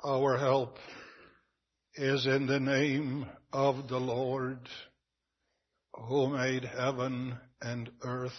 Our help is in the name of the Lord, who made heaven and earth,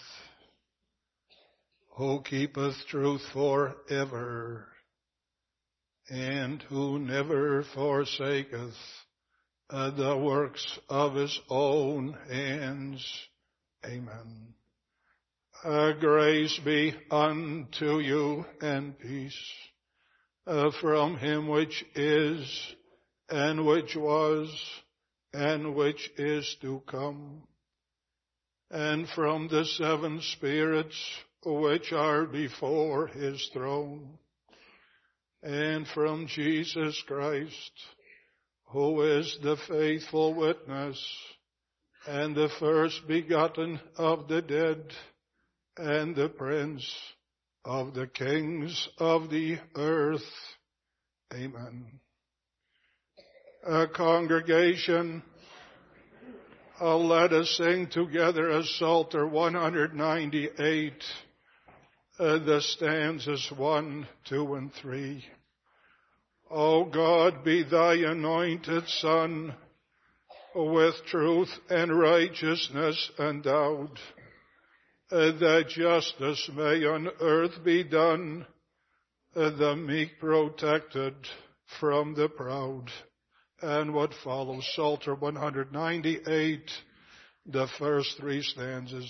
who keepeth truth forever, and who never forsaketh the works of his own hands. Amen. Grace be unto you and peace from him which is, and which was, and which is to come, and from the seven spirits which are before his throne, and from Jesus Christ, who is the faithful witness, and the first begotten of the dead, and the Prince of the kings of the earth. Amen. A congregation, let us sing together a Psalter 198, the stanzas 1, 2, and 3. O God, be thy anointed Son with truth and righteousness endowed, that justice may on earth be done, the meek protected from the proud. And what follows, Psalter 198, the first three stanzas.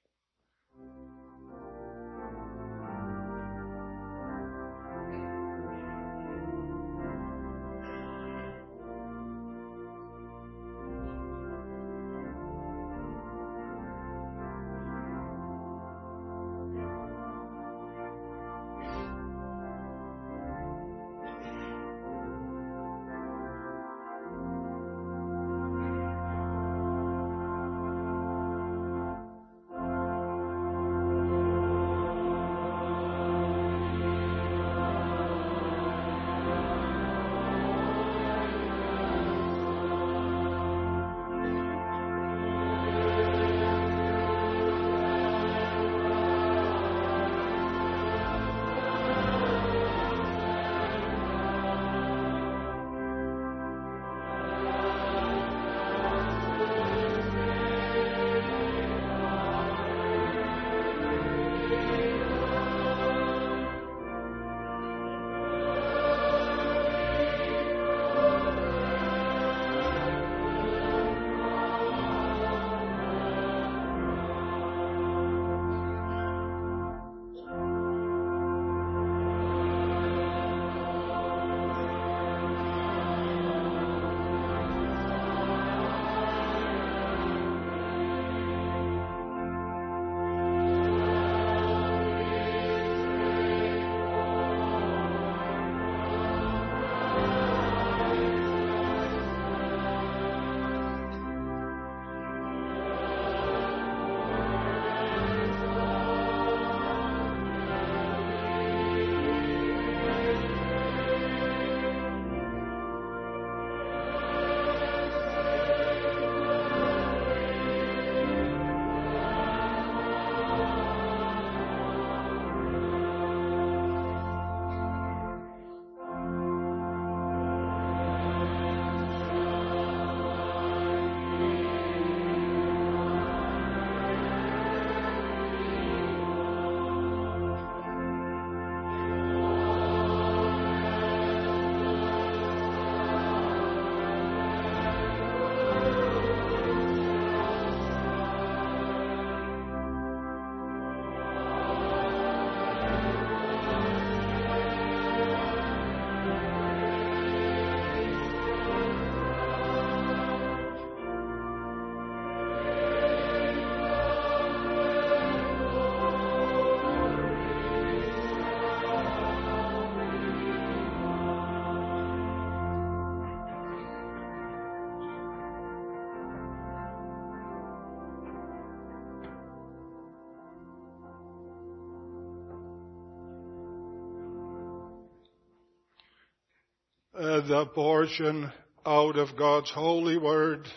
The portion out of God's holy word,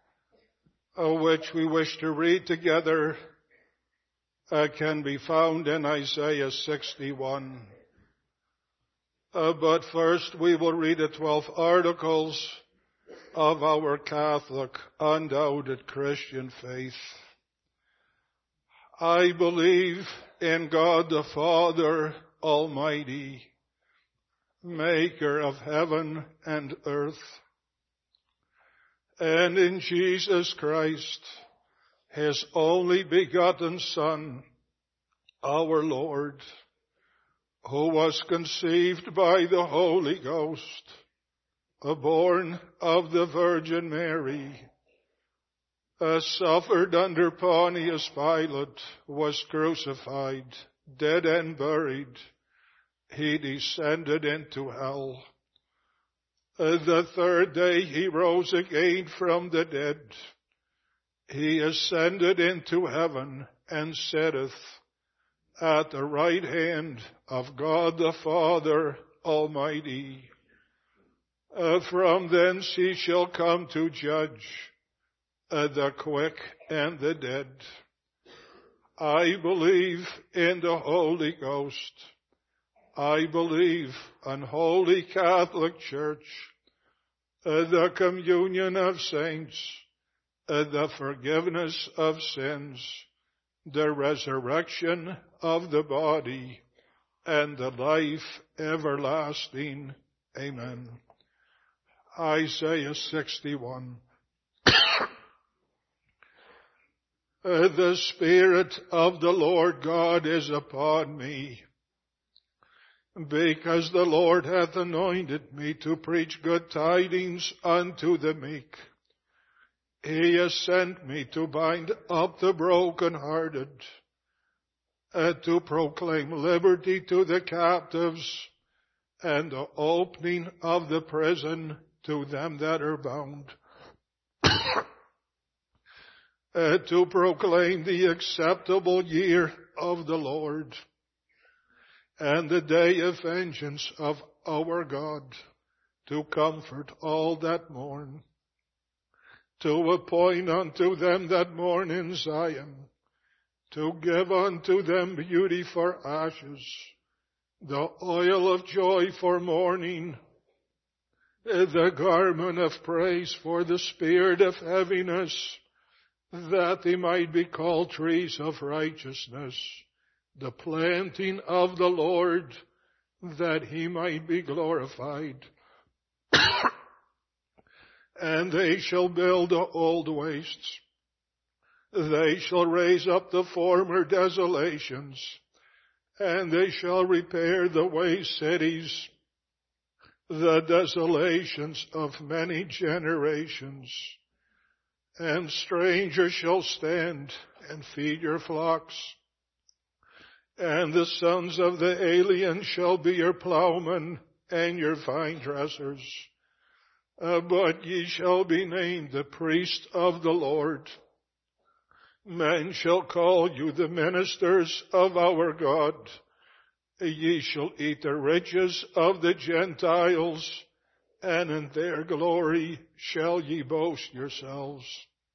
which we wish to read together, can be found in Isaiah 61. But first we will read the 12 articles of our Catholic, undoubted Christian faith. I believe in God the Father Almighty, maker of heaven and earth, and in Jesus Christ, his only begotten Son, our Lord, who was conceived by the Holy Ghost, born of the Virgin Mary, suffered under Pontius Pilate, was crucified, dead and buried. He descended into hell. The third day he rose again from the dead. He ascended into heaven and sitteth at the right hand of God the Father Almighty. From thence he shall come to judge the quick and the dead. I believe in the Holy Ghost. I believe in Holy Catholic Church, the communion of saints, the forgiveness of sins, the resurrection of the body, and the life everlasting. Amen. Isaiah 61. The Spirit of the Lord God is upon me, because the Lord hath anointed me to preach good tidings unto the meek. He has sent me to bind up the brokenhearted, to proclaim liberty to the captives, and the opening of the prison to them that are bound, to proclaim the acceptable year of the Lord, and the day of vengeance of our God, to comfort all that mourn, to appoint unto them that mourn in Zion, to give unto them beauty for ashes, the oil of joy for mourning, the garment of praise for the spirit of heaviness, that they might be called trees of righteousness, the planting of the Lord, that he might be glorified. And they shall build the old wastes. They shall raise up the former desolations, and they shall repair the waste cities, the desolations of many generations. And strangers shall stand and feed your flocks, and the sons of the alien shall be your plowmen and your vine dressers. But ye shall be named the priest of the Lord. Men shall call you the ministers of our God. Ye shall eat the riches of the Gentiles, and in their glory shall ye boast yourselves.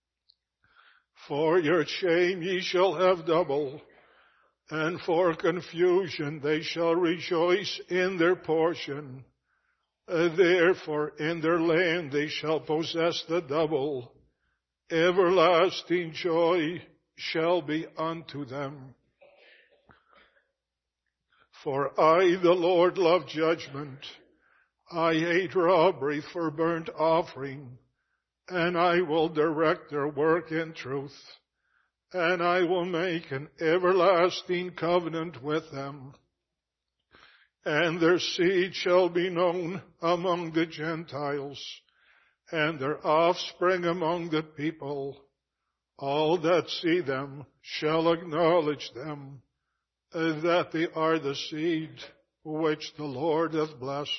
For your shame ye shall have double, and for confusion they shall rejoice in their portion. Therefore in their land they shall possess the double. Everlasting joy shall be unto them. For I, the Lord, love judgment. I hate robbery for burnt offering, and I will direct their work in truth, and I will make an everlasting covenant with them. And their seed shall be known among the Gentiles, and their offspring among the people. All that see them shall acknowledge them, that they are the seed which the Lord hath blessed.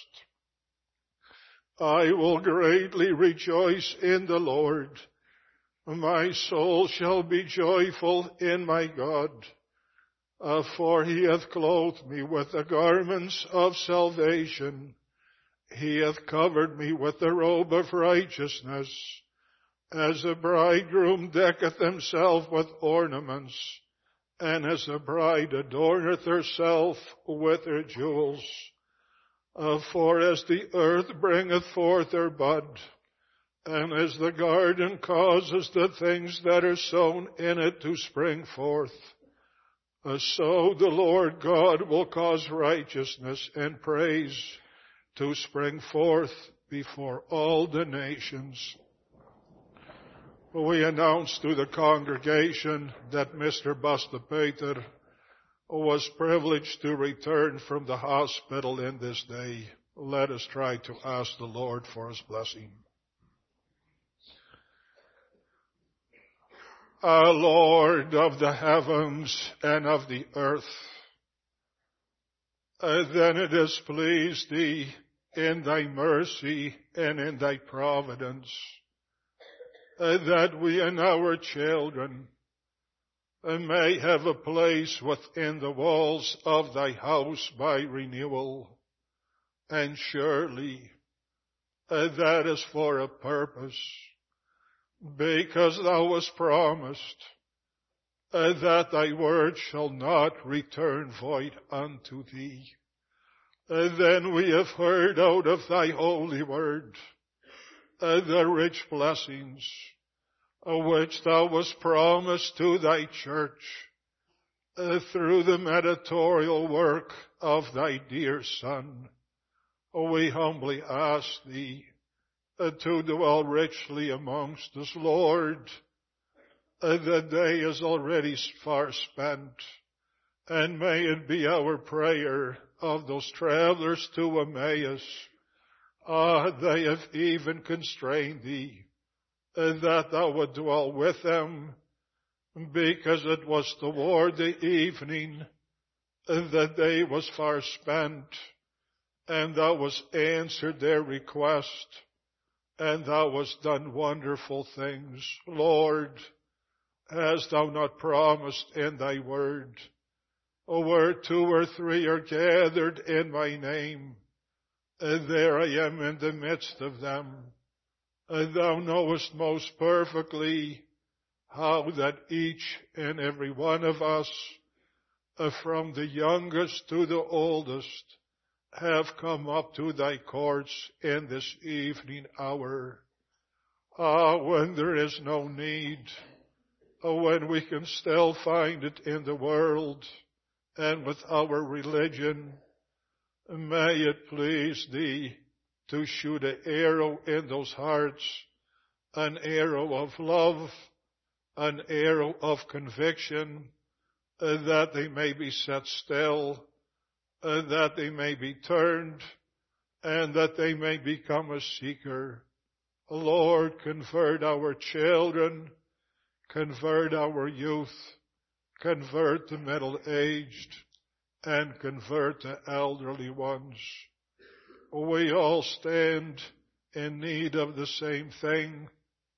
I will greatly rejoice in the Lord. My soul shall be joyful in my God, for he hath clothed me with the garments of salvation. He hath covered me with the robe of righteousness, as a bridegroom decketh himself with ornaments, and as a bride adorneth herself with her jewels. For as the earth bringeth forth her bud, and as the garden causes the things that are sown in it to spring forth, so the Lord God will cause righteousness and praise to spring forth before all the nations. We announced to the congregation that Mr. Buster Peter was privileged to return from the hospital in this day. Let us try to ask the Lord for His blessing. Our Lord of the heavens and of the earth, then it has pleased Thee in Thy mercy and in Thy providence that we and our children may have a place within the walls of Thy house by renewal. And surely that is for a purpose, because Thou hast promised that Thy word shall not return void unto Thee. Then we have heard out of Thy holy word the rich blessings which Thou hast promised to Thy church through the mediatorial work of Thy dear Son. We humbly ask Thee to dwell richly amongst us, Lord. The day is already far spent, and may it be our prayer of those travelers to Emmaus. They have even constrained Thee that Thou would dwell with them, because it was toward the evening, the day was far spent, and Thou wast answered their request, and Thou wast done wonderful things. Lord, hast Thou not promised in Thy word, where 2 or 3 are gathered in My name, there I am in the midst of them. Thou knowest most perfectly how that each and every one of us, from the youngest to the oldest, have come up to Thy courts in this evening hour. When there is no need, when we can still find it in the world and with our religion, may it please Thee to shoot an arrow in those hearts, an arrow of love, an arrow of conviction, that they may be set still, that they may be turned, and that they may become a seeker. Lord, convert our children, convert our youth, convert the middle-aged, and convert the elderly ones. We all stand in need of the same thing.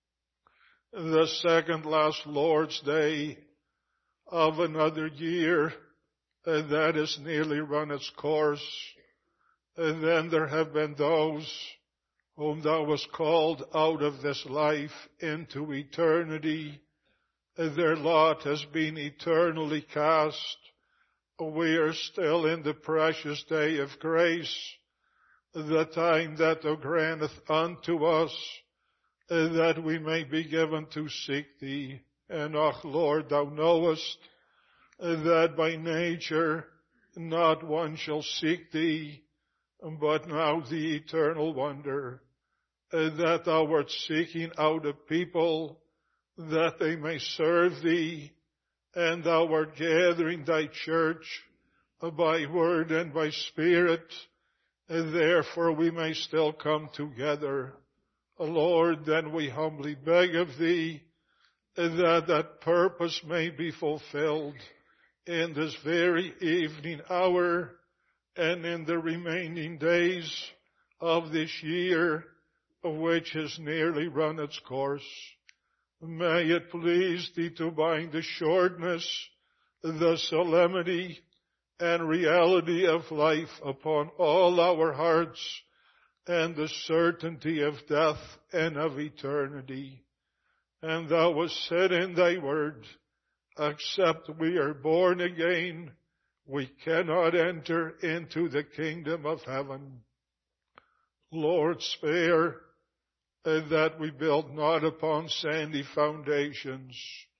The second last Lord's Day of another year that has nearly run its course. And then there have been those whom Thou hast called out of this life into eternity. Their lot has been eternally cast. We are still in the precious day of grace, the time that Thou granteth unto us, that we may be given to seek Thee. And, Lord, Thou knowest that by nature not one shall seek Thee, but now the eternal wonder that Thou art seeking out a people that they may serve Thee, and Thou art gathering Thy church by word and by spirit, and therefore we may still come together. Lord, then we humbly beg of Thee that that purpose may be fulfilled in this very evening hour and in the remaining days of this year, which has nearly run its course. May it please Thee to bind the shortness, the solemnity, and reality of life upon all our hearts, and the certainty of death and of eternity. And Thou hast said in Thy word, except we are born again, we cannot enter into the kingdom of heaven. Lord, spare that we build not upon sandy foundations.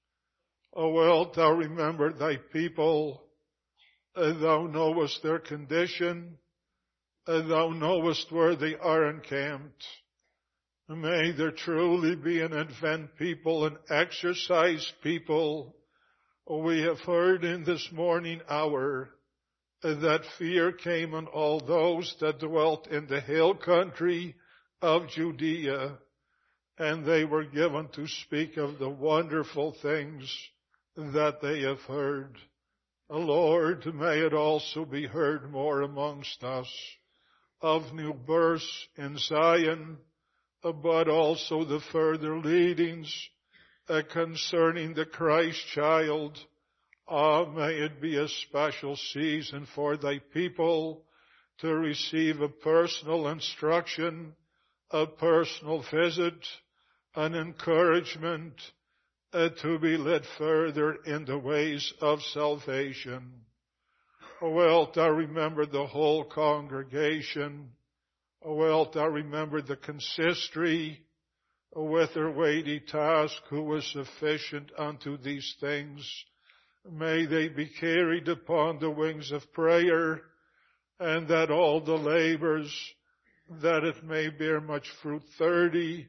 O wilt thou remember thy people? Thou knowest their condition. Thou knowest where they are encamped. May there truly be an Advent people, an exercise people. We have heard in this morning hour that fear came on all those that dwelt in the hill country of Judea, and they were given to speak of the wonderful things that they have heard. Lord, may it also be heard more amongst us of new births in Zion, but also the further leadings concerning the Christ child. May it be a special season for thy people to receive a personal instruction, a personal visit, an encouragement to be led further in the ways of salvation. Wilt thou remember the whole congregation? Wilt thou remember the consistory with their weighty task, who was sufficient unto these things? May they be carried upon the wings of prayer, and that all the labors, that it may bear much fruit, 30,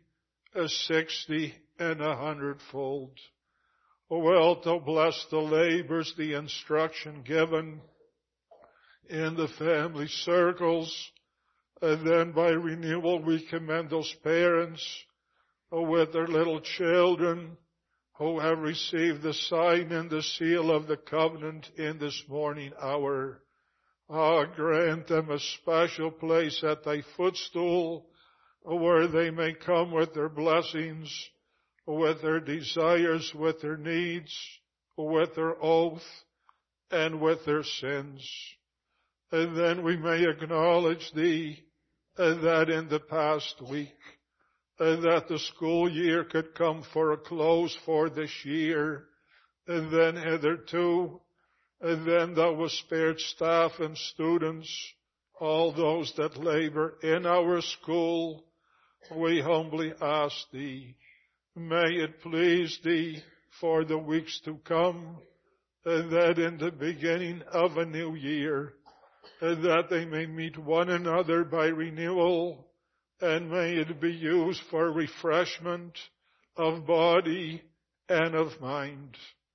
60, and 100-fold. Wilt thou bless the labors, the instruction given in the family circles, and then by renewal we commend those parents with their little children who have received the sign and the seal of the covenant in this morning hour. Grant them a special place at thy footstool where they may come with their blessings, with their desires, with their needs, with their oath, and with their sins. And then we may acknowledge thee that in the past week, that the school year could come for a close for this year, and then hitherto, and then thou wast spared staff and students, all those that labor in our school. We humbly ask thee, may it please thee for the weeks to come, that in the beginning of a new year, that they may meet one another by renewal, and may it be used for refreshment of body and of mind.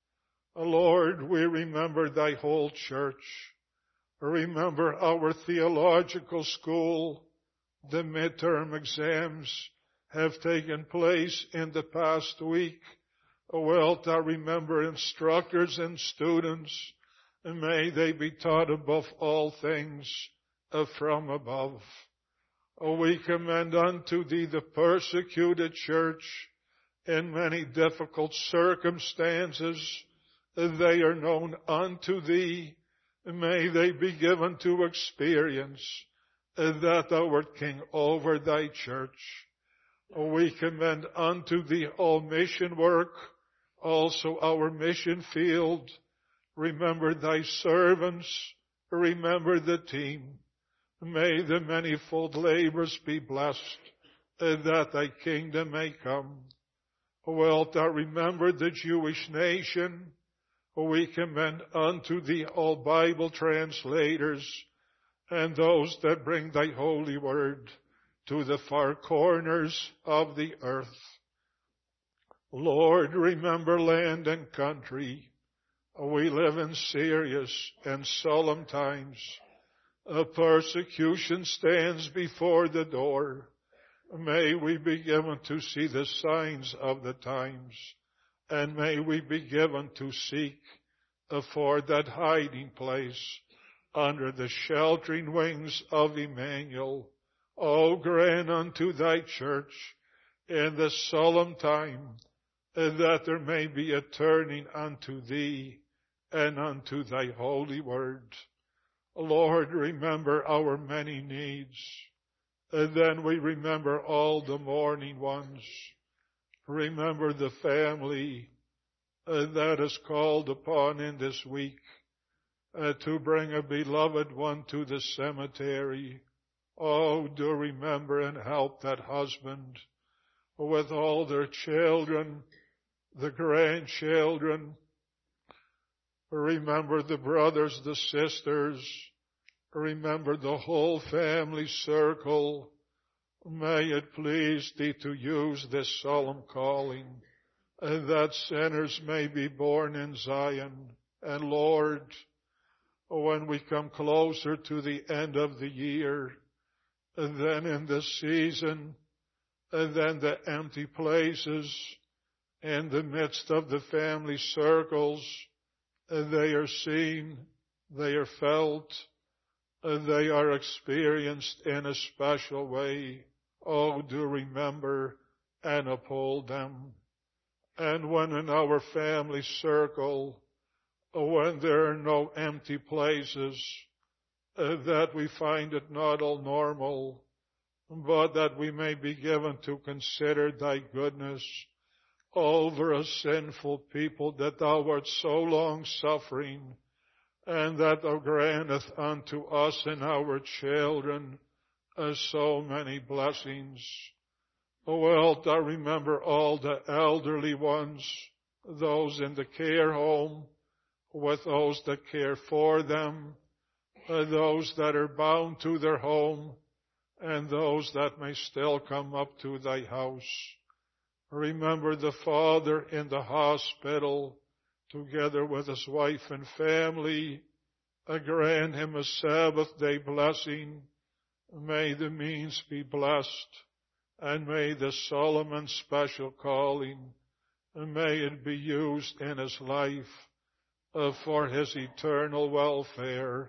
Lord, we remember thy whole church. Remember our theological school. The midterm exams have taken place in the past week. Wilt thou remember instructors and students, and may they be taught above all things from above. We commend unto thee the persecuted church in many difficult circumstances. They are known unto thee. May they be given to experience that thou art king over thy church. We commend unto thee all mission work, also our mission field. Remember thy servants. Remember the team. May the manifold labors be blessed, that thy kingdom may come. Wilt thou remember the Jewish nation? We commend unto thee all Bible translators and those that bring thy holy word to the far corners of the earth. Lord, remember land and country. We live in serious and solemn times. A persecution stands before the door. May we be given to see the signs of the times, and may we be given to seek for that hiding place under the sheltering wings of Emmanuel. O grant unto thy church in this solemn time that there may be a turning unto thee and unto thy holy word. Lord, remember our many needs. And then we remember all the mourning ones. Remember the family that is called upon in this week to bring a beloved one to the cemetery. Oh, do remember and help that husband with all their children, the grandchildren. Remember the brothers, the sisters. Remember the whole family circle. May it please Thee to use this solemn calling, that sinners may be born in Zion. And Lord, when we come closer to the end of the year, then in this season, then the empty places in the midst of the family circles, they are seen, they are felt, they are experienced in a special way. Oh, do remember and uphold them. And when in our family circle, when there are no empty places, that we find it not all normal, but that we may be given to consider Thy goodness over a sinful people, that Thou art so long suffering, and that Thou grantest unto us and our children so many blessings. Wilt Thou remember all the elderly ones, those in the care home, with those that care for them, those that are bound to their home, and those that may still come up to Thy house. Remember the father in the hospital, together with his wife and family. Grant him a Sabbath day blessing. May the means be blessed, and may the solemn and special calling, may it be used in his life for his eternal welfare.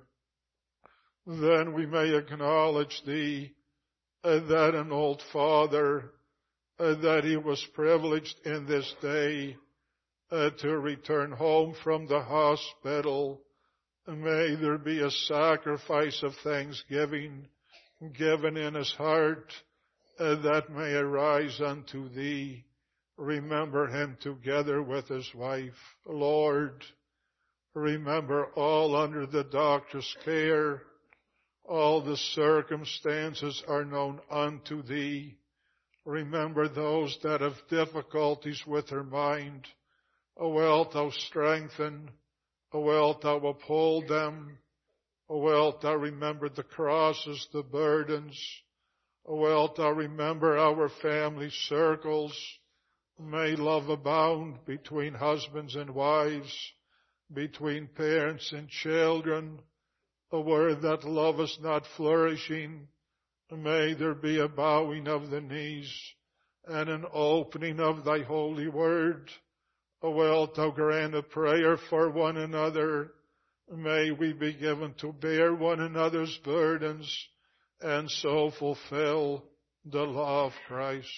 Then we may acknowledge Thee, that an old father, that he was privileged in this day to return home from the hospital. May there be a sacrifice of thanksgiving given in his heart, that may arise unto Thee. Remember him together with his wife. Lord, remember all under the doctor's care. All the circumstances are known unto Thee. Remember those that have difficulties with their mind. Wilt Thou strengthen? Wilt Thou uphold them? Wilt Thou remember the crosses, the burdens? Wilt Thou remember our family circles? May love abound between husbands and wives, between parents and children. Where that love is not flourishing, may there be a bowing of the knees and an opening of Thy holy word. Wilt Thou grant a prayer for one another? May we be given to bear one another's burdens and so fulfill the law of Christ.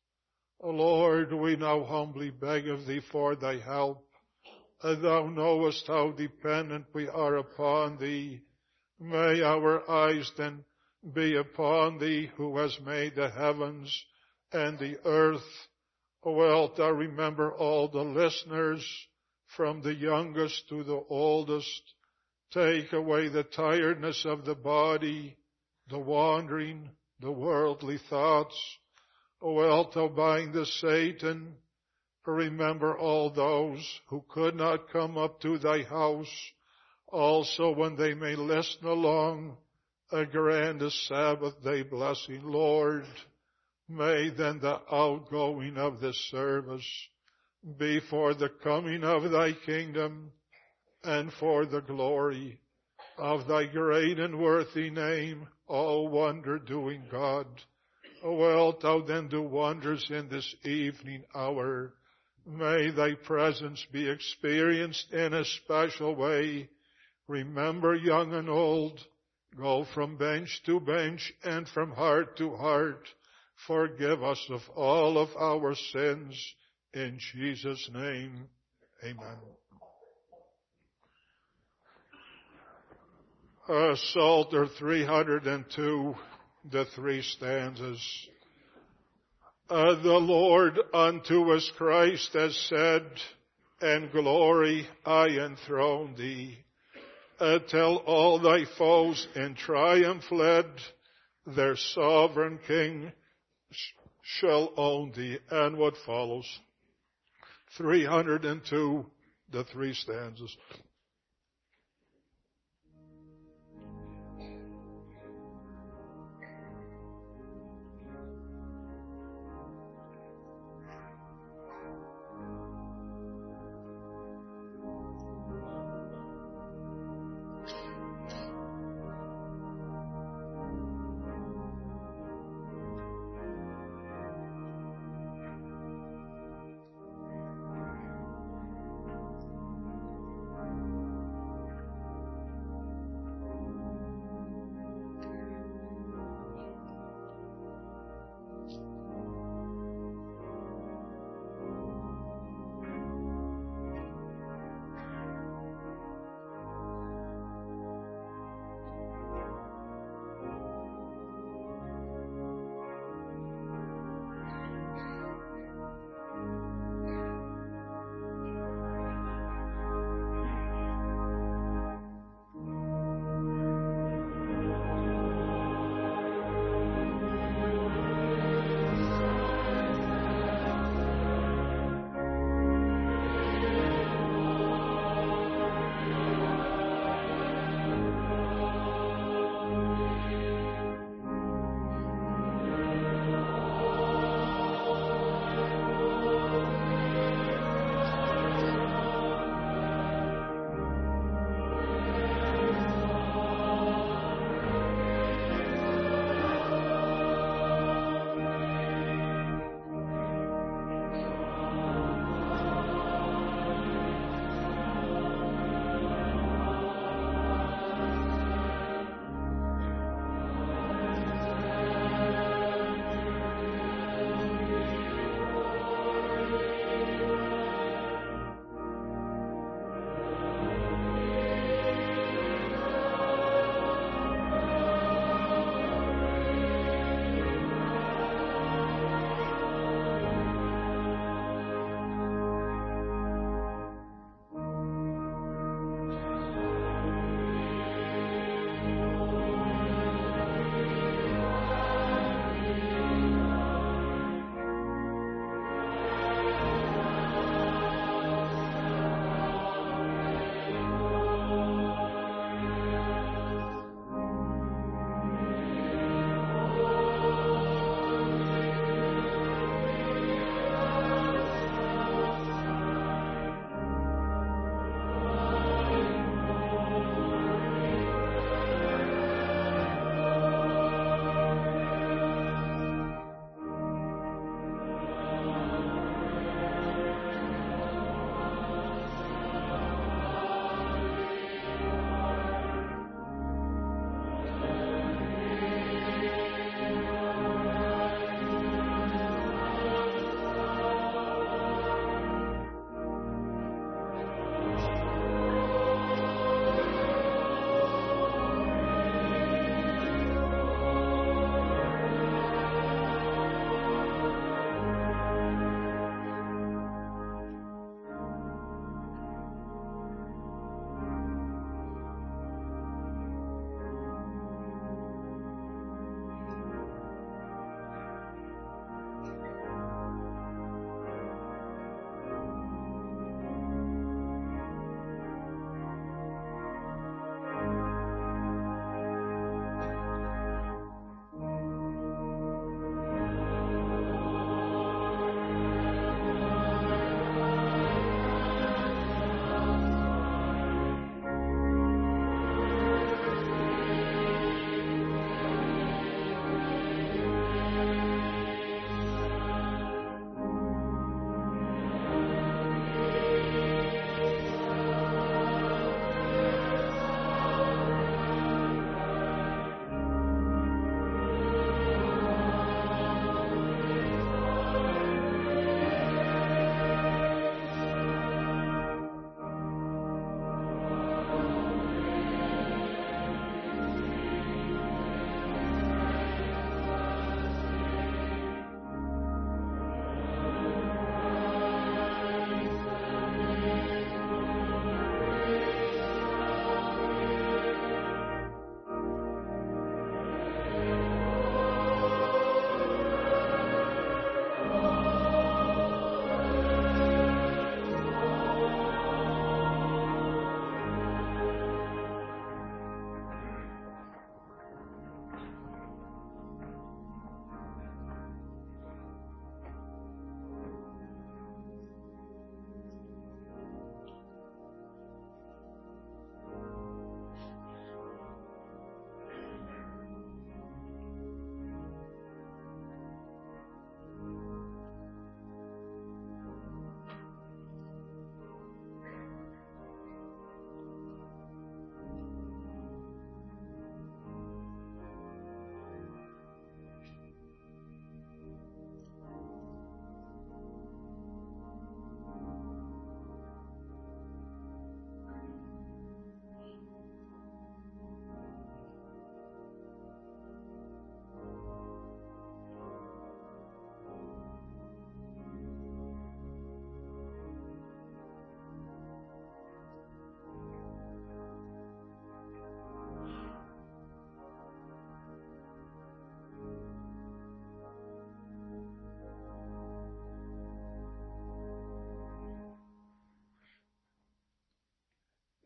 Lord, we now humbly beg of Thee for Thy help. Thou knowest how dependent we are upon Thee. May our eyes then be upon Thee, who has made the heavens and the earth. Wilt Thou remember all the listeners, from the youngest to the oldest. Take away the tiredness of the body, the wandering, the worldly thoughts. Wilt Thou bind the Satan? Remember all those who could not come up to Thy house. Also, when they may listen along, grant a Sabbath day blessing. Lord, may then the outgoing of this service be for the coming of Thy kingdom and for the glory of Thy great and worthy name, O wonder-doing God. Wilt Thou then do wonders in this evening hour? May Thy presence be experienced in a special way. Remember young and old. Go from bench to bench and from heart to heart. Forgive us of all of our sins. In Jesus' name, amen. Psalter 302, the 3 stanzas. The Lord unto us Christ has said, and glory I enthrone Thee. Tell all Thy foes in triumph led, their sovereign king shall own thee. And what follows? 302, the 3 stanzas.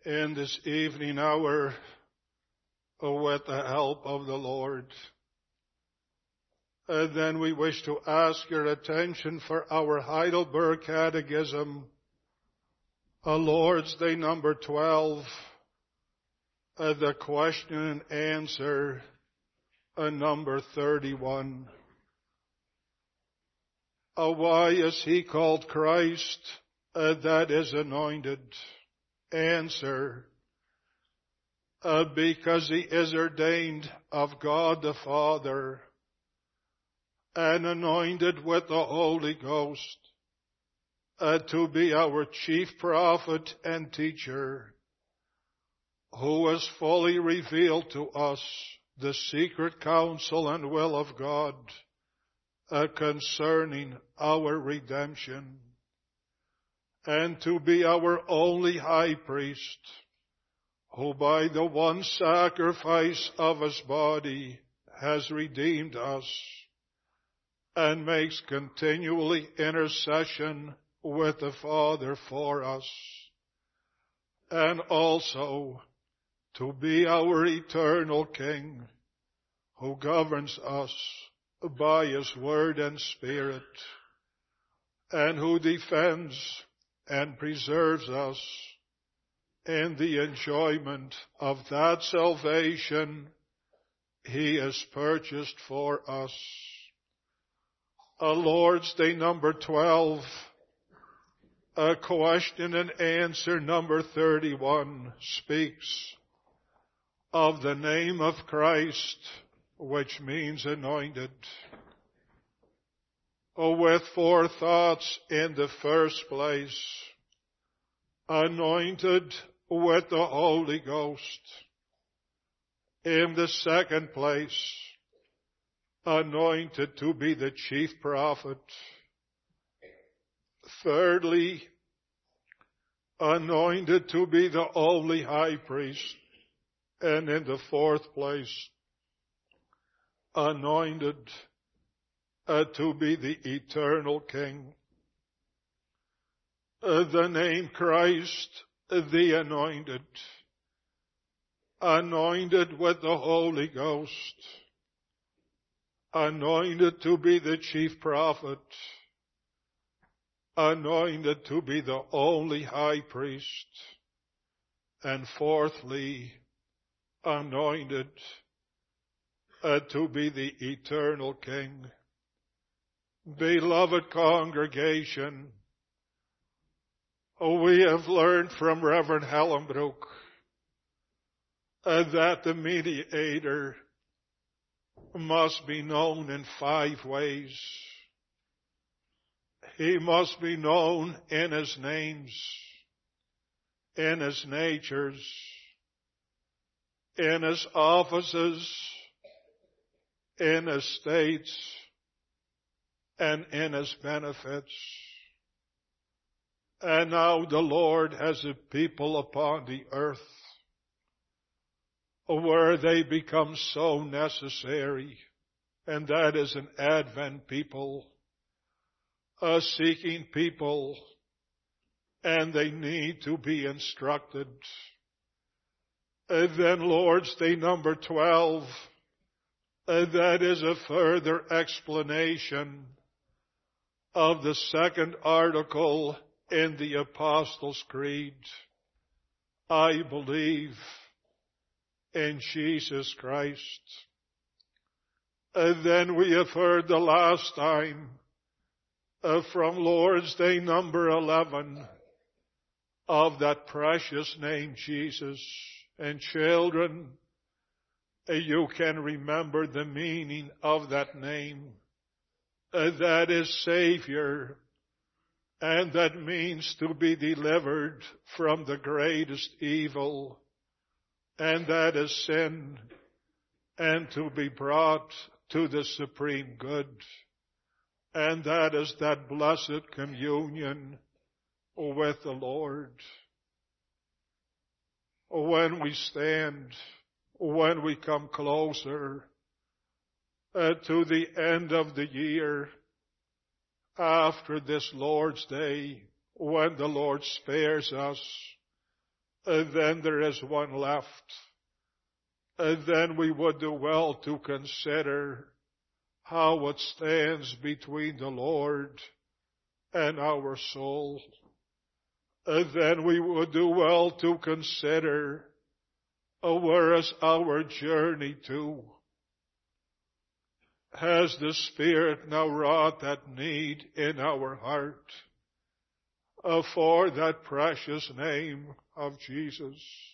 in this evening hour with the help of the Lord. And then we wish to ask your attention for our Heidelberg Catechism, Lord's Day number 12, the question and answer, number 31. Why is he called Christ that is anointed? Answer, because he is ordained of God the Father and anointed with the Holy Ghost to be our chief prophet and teacher, who has fully revealed to us the secret counsel and will of God concerning our redemption, and to be our only high priest, who by the one sacrifice of his body has redeemed us and makes continually intercession with the Father for us, and also to be our eternal King, who governs us by his word and spirit, and who defends and preserves us in the enjoyment of that salvation he has purchased for us. Lord's Day number 12, question and answer number 31 speaks of the name of Christ, which means anointed. With four thoughts in the first place: anointed with the Holy Ghost. In the second place, anointed to be the chief prophet. Thirdly, anointed to be the only high priest. And in the fourth place, anointed to be the eternal King. The name Christ, the anointed, anointed with the Holy Ghost, anointed to be the chief prophet, anointed to be the only high priest, and fourthly, anointed to be the eternal King. Beloved congregation, we have learned from Reverend Hellenbroek that the mediator must be known in 5 ways. He must be known in his names, in his natures, in his offices, in his states, and in his benefits. And now the Lord has a people upon the earth where they become so necessary, and that is an Advent people, a seeking people, and they need to be instructed. And then Lord's Day number 12, that is a further explanation of the second article in the Apostles' Creed. I believe in Jesus Christ. And then we have heard the last time from Lord's Day number 11 of that precious name Jesus. And children, you can remember the meaning of that name. That is Savior, and that means to be delivered from the greatest evil, and that is sin, and to be brought to the supreme good, and that is that blessed communion with the Lord. When we stand, when we come closer to the end of the year, after this Lord's Day, when the Lord spares us then there is one left. Then we would do well to consider how it stands between the Lord and our soul. Then we would do well to consider where is our journey to. Has the Spirit now wrought that need in our heart for that precious name of Jesus?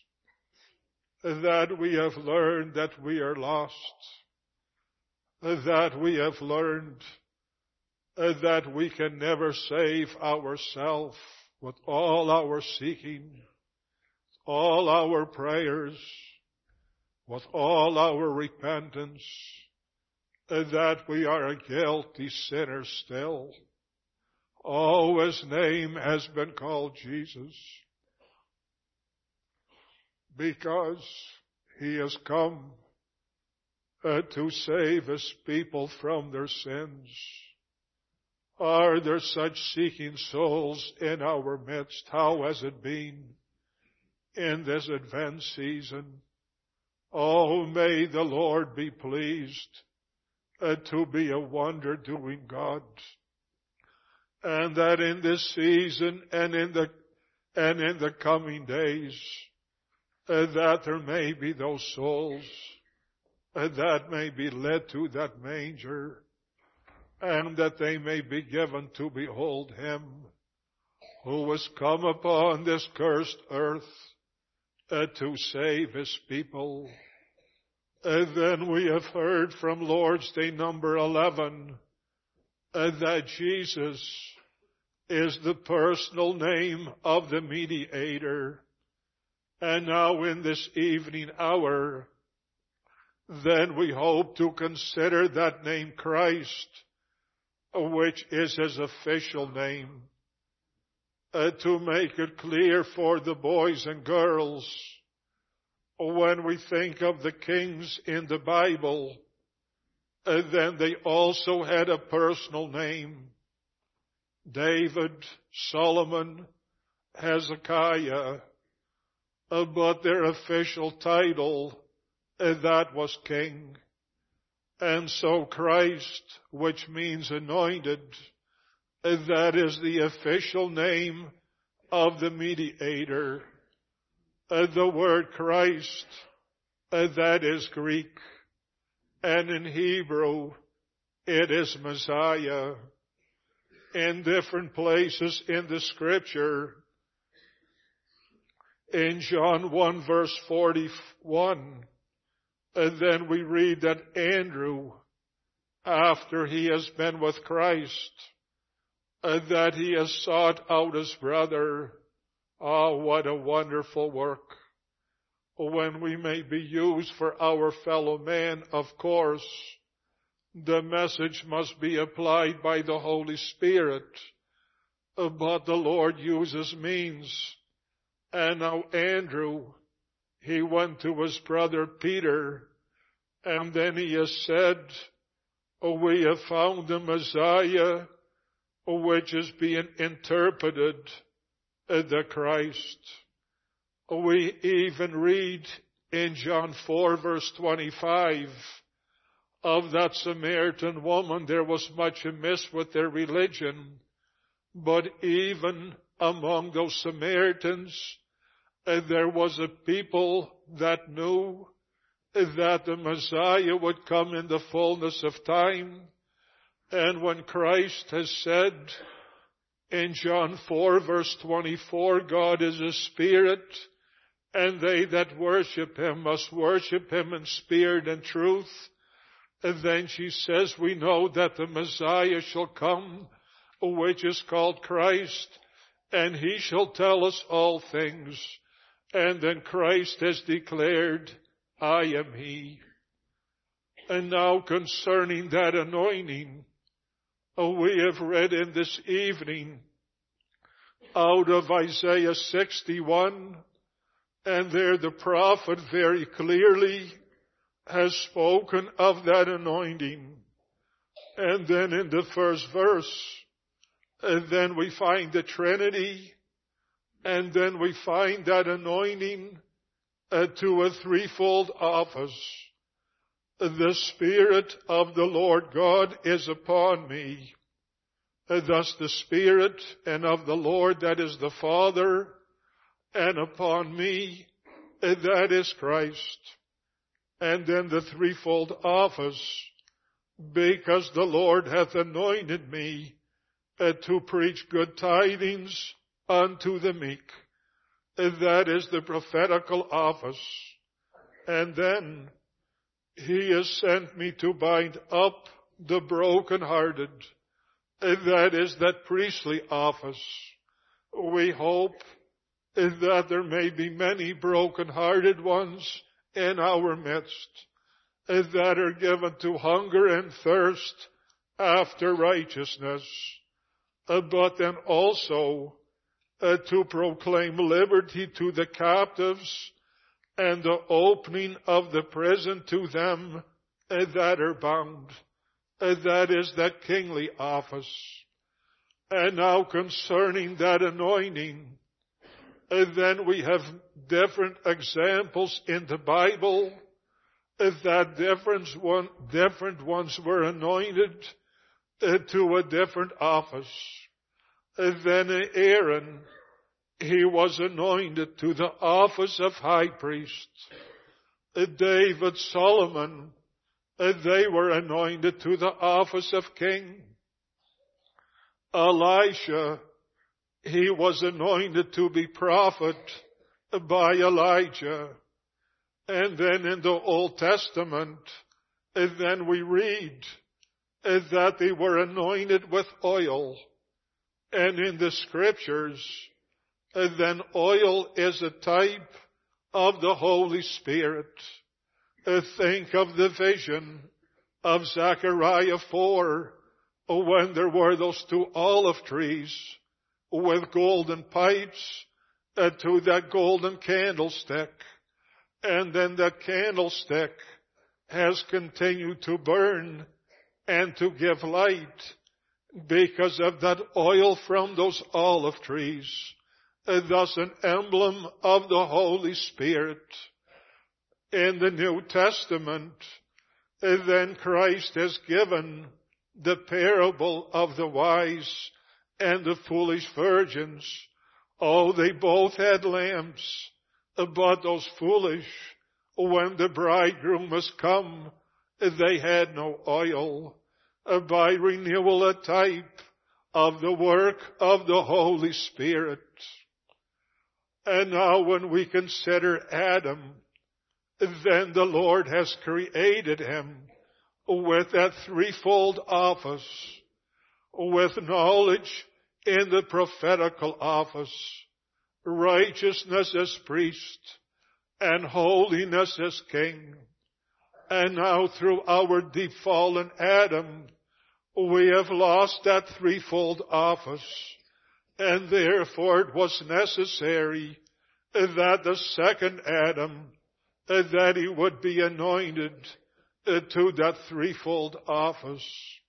That we have learned that we are lost. That we have learned that we can never save ourselves with all our seeking, all our prayers, with all our repentance, that we are a guilty sinner still. Oh, His name has been called Jesus because He has come to save His people from their sins. Are there such seeking souls in our midst? How has it been in this Advent season? Oh, may the Lord be pleased to be a wonder-doing God. And that in this season and in the coming days, that there may be those souls that may be led to that manger, and that they may be given to behold Him who has come upon this cursed earth to save His people. And then we have heard from Lord's Day number 11 that Jesus is the personal name of the mediator. And now in this evening hour, then we hope to consider that name Christ, which is His official name, to make it clear for the boys and girls. When we think of the kings in the Bible, then they also had a personal name. David, Solomon, Hezekiah, but their official title, that was king. And so Christ, which means anointed, that is the official name of the mediator. The word Christ, that is Greek, and in Hebrew it is Messiah. In different places in the Scripture, in John 1 verse 41, and then we read that Andrew, after he has been with Christ, that he has sought out his brother. Oh, what a wonderful work. When we may be used for our fellow man, of course, the message must be applied by the Holy Spirit. But the Lord uses means. And now Andrew, he went to his brother Peter, and then he has said, we have found the Messiah, which is being interpreted the Christ. We even read in John 4 verse 25 of that Samaritan woman. There was much amiss with their religion, but even among those Samaritans, there was a people that knew that the Messiah would come in the fullness of time. And when Christ has said in John 4 verse 24, God is a spirit, and they that worship Him must worship Him in spirit and truth. And then she says, we know that the Messiah shall come, which is called Christ, and He shall tell us all things. And then Christ has declared, I am He. And now concerning that anointing, we have read in this evening out of Isaiah 61, and there the prophet very clearly has spoken of that anointing. And then in the first verse, and then we find the Trinity, And then we find that anointing to a threefold office. The Spirit of the Lord God is upon me. Thus the Spirit and of the Lord, that is the Father, and upon me, that is Christ. And then the threefold office, because the Lord hath anointed me to preach good tidings unto the meek. That is the prophetical office. And then He has sent me to bind up the brokenhearted. That is that priestly office. We hope that there may be many broken-hearted ones in our midst that are given to hunger and thirst after righteousness, but then also to proclaim liberty to the captives and the opening of the prison to them that are bound. That is that kingly office. And now concerning that anointing, then we have different examples in the Bible that different ones were anointed to a different office. Then Aaron, he was anointed to the office of high priest. David, Solomon, they were anointed to the office of king. Elisha, he was anointed to be prophet by Elijah. And then in the Old Testament, then we read that they were anointed with oil. And in the scriptures, then oil is a type of the Holy Spirit. Think of the vision of Zechariah 4, when there were those two olive trees with golden pipes to that golden candlestick. And then that candlestick has continued to burn and to give light because of that oil from those olive trees. Thus an emblem of the Holy Spirit. In the New Testament, then Christ has given the parable of the wise and the foolish virgins. Oh, they both had lamps, but those foolish, when the bridegroom was come, they had no oil. By renewal, a type of the work of the Holy Spirit. And now when we consider Adam, then the Lord has created him with that threefold office, with knowledge in the prophetical office, righteousness as priest, and holiness as king. And now through our deep fallen Adam, we have lost that threefold office, and therefore it was necessary that the second Adam, that he would be anointed to that threefold office.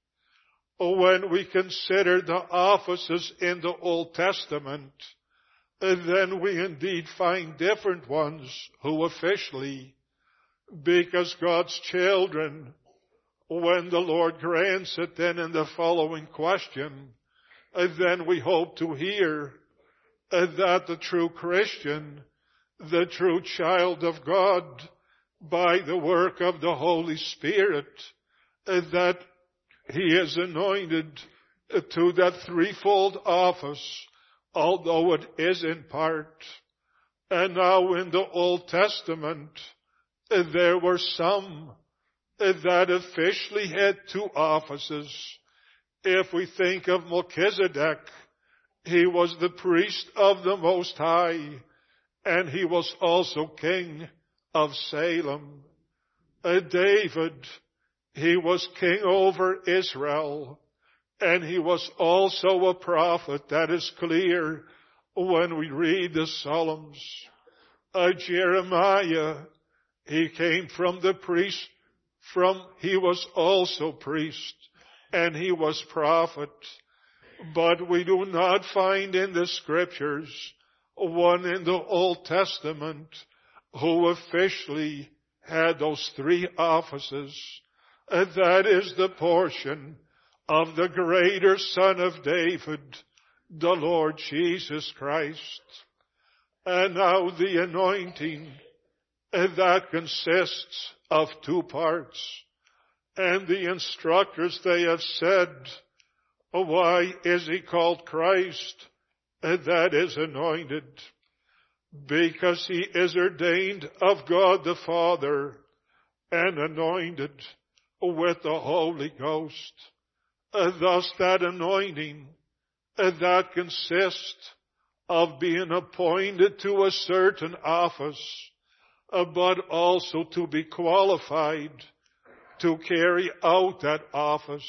When we consider the offices in the Old Testament, then we indeed find different ones who officially, because God's children, when the Lord grants it, then in the following question, then we hope to hear that the true Christian, the true child of God, by the work of the Holy Spirit, that he is anointed to that threefold office, although it is in part. And now in the Old Testament, there were some that officially had two offices. If we think of Melchizedek, he was the priest of the Most High, and he was also king of Salem. David, he was king over Israel, and he was also a prophet. That is clear when we read the Psalms. Jeremiah, he came from the priest, he was also priest, and he was prophet. But we do not find in the scriptures one in the Old Testament who officially had those three offices. And that is the portion of the greater Son of David, the Lord Jesus Christ. And now the anointing, that consists of two parts. And the instructors, they have said, why is he called Christ? That is anointed. Because he is ordained of God the Father and anointed with the Holy Ghost. Thus that anointing, that consists of being appointed to a certain office, but also to be qualified to carry out that office.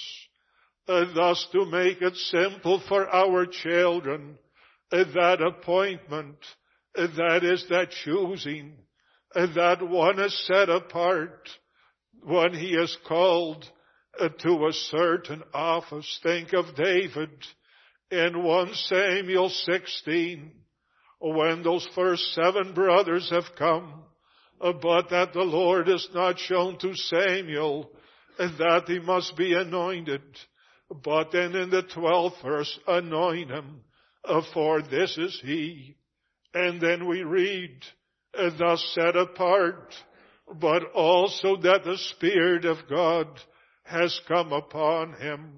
Thus to make it simple for our children, that appointment, that is that choosing, that one is set apart when he is called to a certain office. Think of David in 1 Samuel 16, when those first 7 brothers have come, but that the Lord is not shown to Samuel, that he must be anointed. But then in the 12th verse, anoint him, for this is he. And then we read, thus set apart, but also that the Spirit of God has come upon him.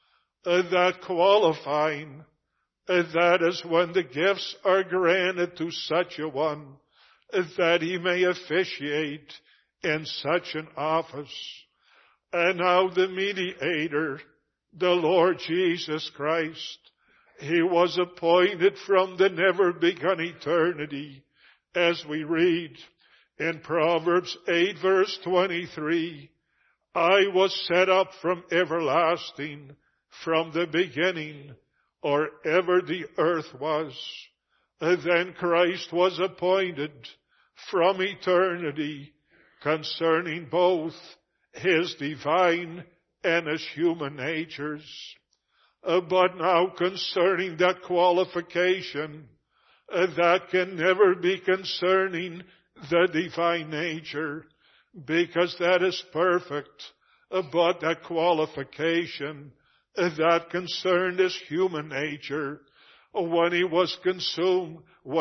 That qualifying, that is when the gifts are granted to such a one, that he may officiate in such an office. And now the mediator, the Lord Jesus Christ, he was appointed from the never-begun eternity, as we read in Proverbs 8 verse 23, I was set up from everlasting, from the beginning, or ever the earth was. And then Christ was appointed from eternity concerning both his divine and his human natures. But now concerning that qualification, that can never be concerning the divine nature, because that is perfect. But that qualification, that concerned his human nature, when he was conceived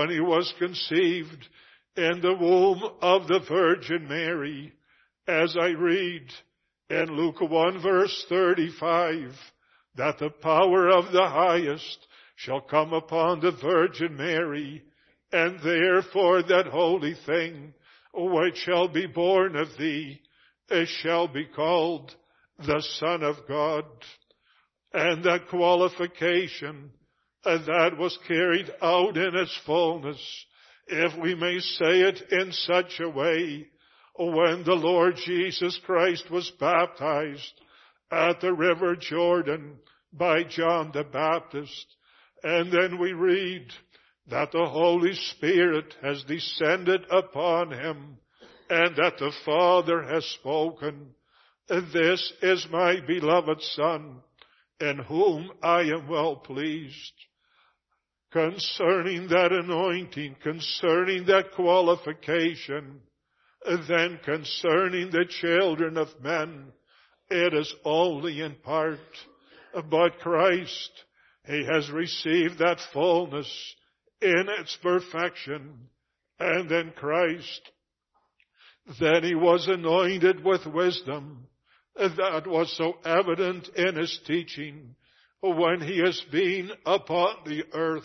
in the womb of the Virgin Mary, as I read in Luke 1 verse 35, that the power of the highest shall come upon the Virgin Mary, and therefore that holy thing which shall be born of thee shall be called the Son of God. And that qualification, that was carried out in its fullness, if we may say it in such a way, when the Lord Jesus Christ was baptized at the river Jordan by John the Baptist. And then we read that the Holy Spirit has descended upon him, and that the Father has spoken, this is my beloved Son, in whom I am well pleased. Concerning that anointing, concerning that qualification, then concerning the children of men, it is only in part. But Christ, he has received that fullness in its perfection. And then Christ, then he was anointed with wisdom. That was so evident in his teaching when he has been upon the earth.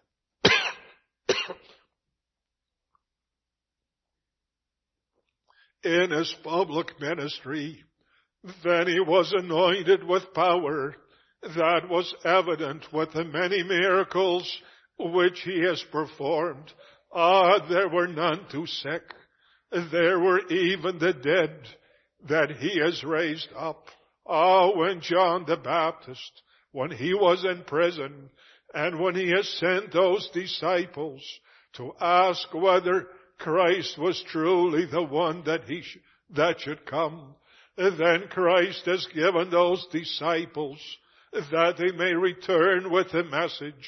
In his public ministry, then he was anointed with power. That was evident with the many miracles which he has performed. There were none too sick. There were even the dead that he has raised up. When John the Baptist, when he was in prison, and when he has sent those disciples to ask whether Christ was truly the one that should come, then Christ has given those disciples that they may return with the message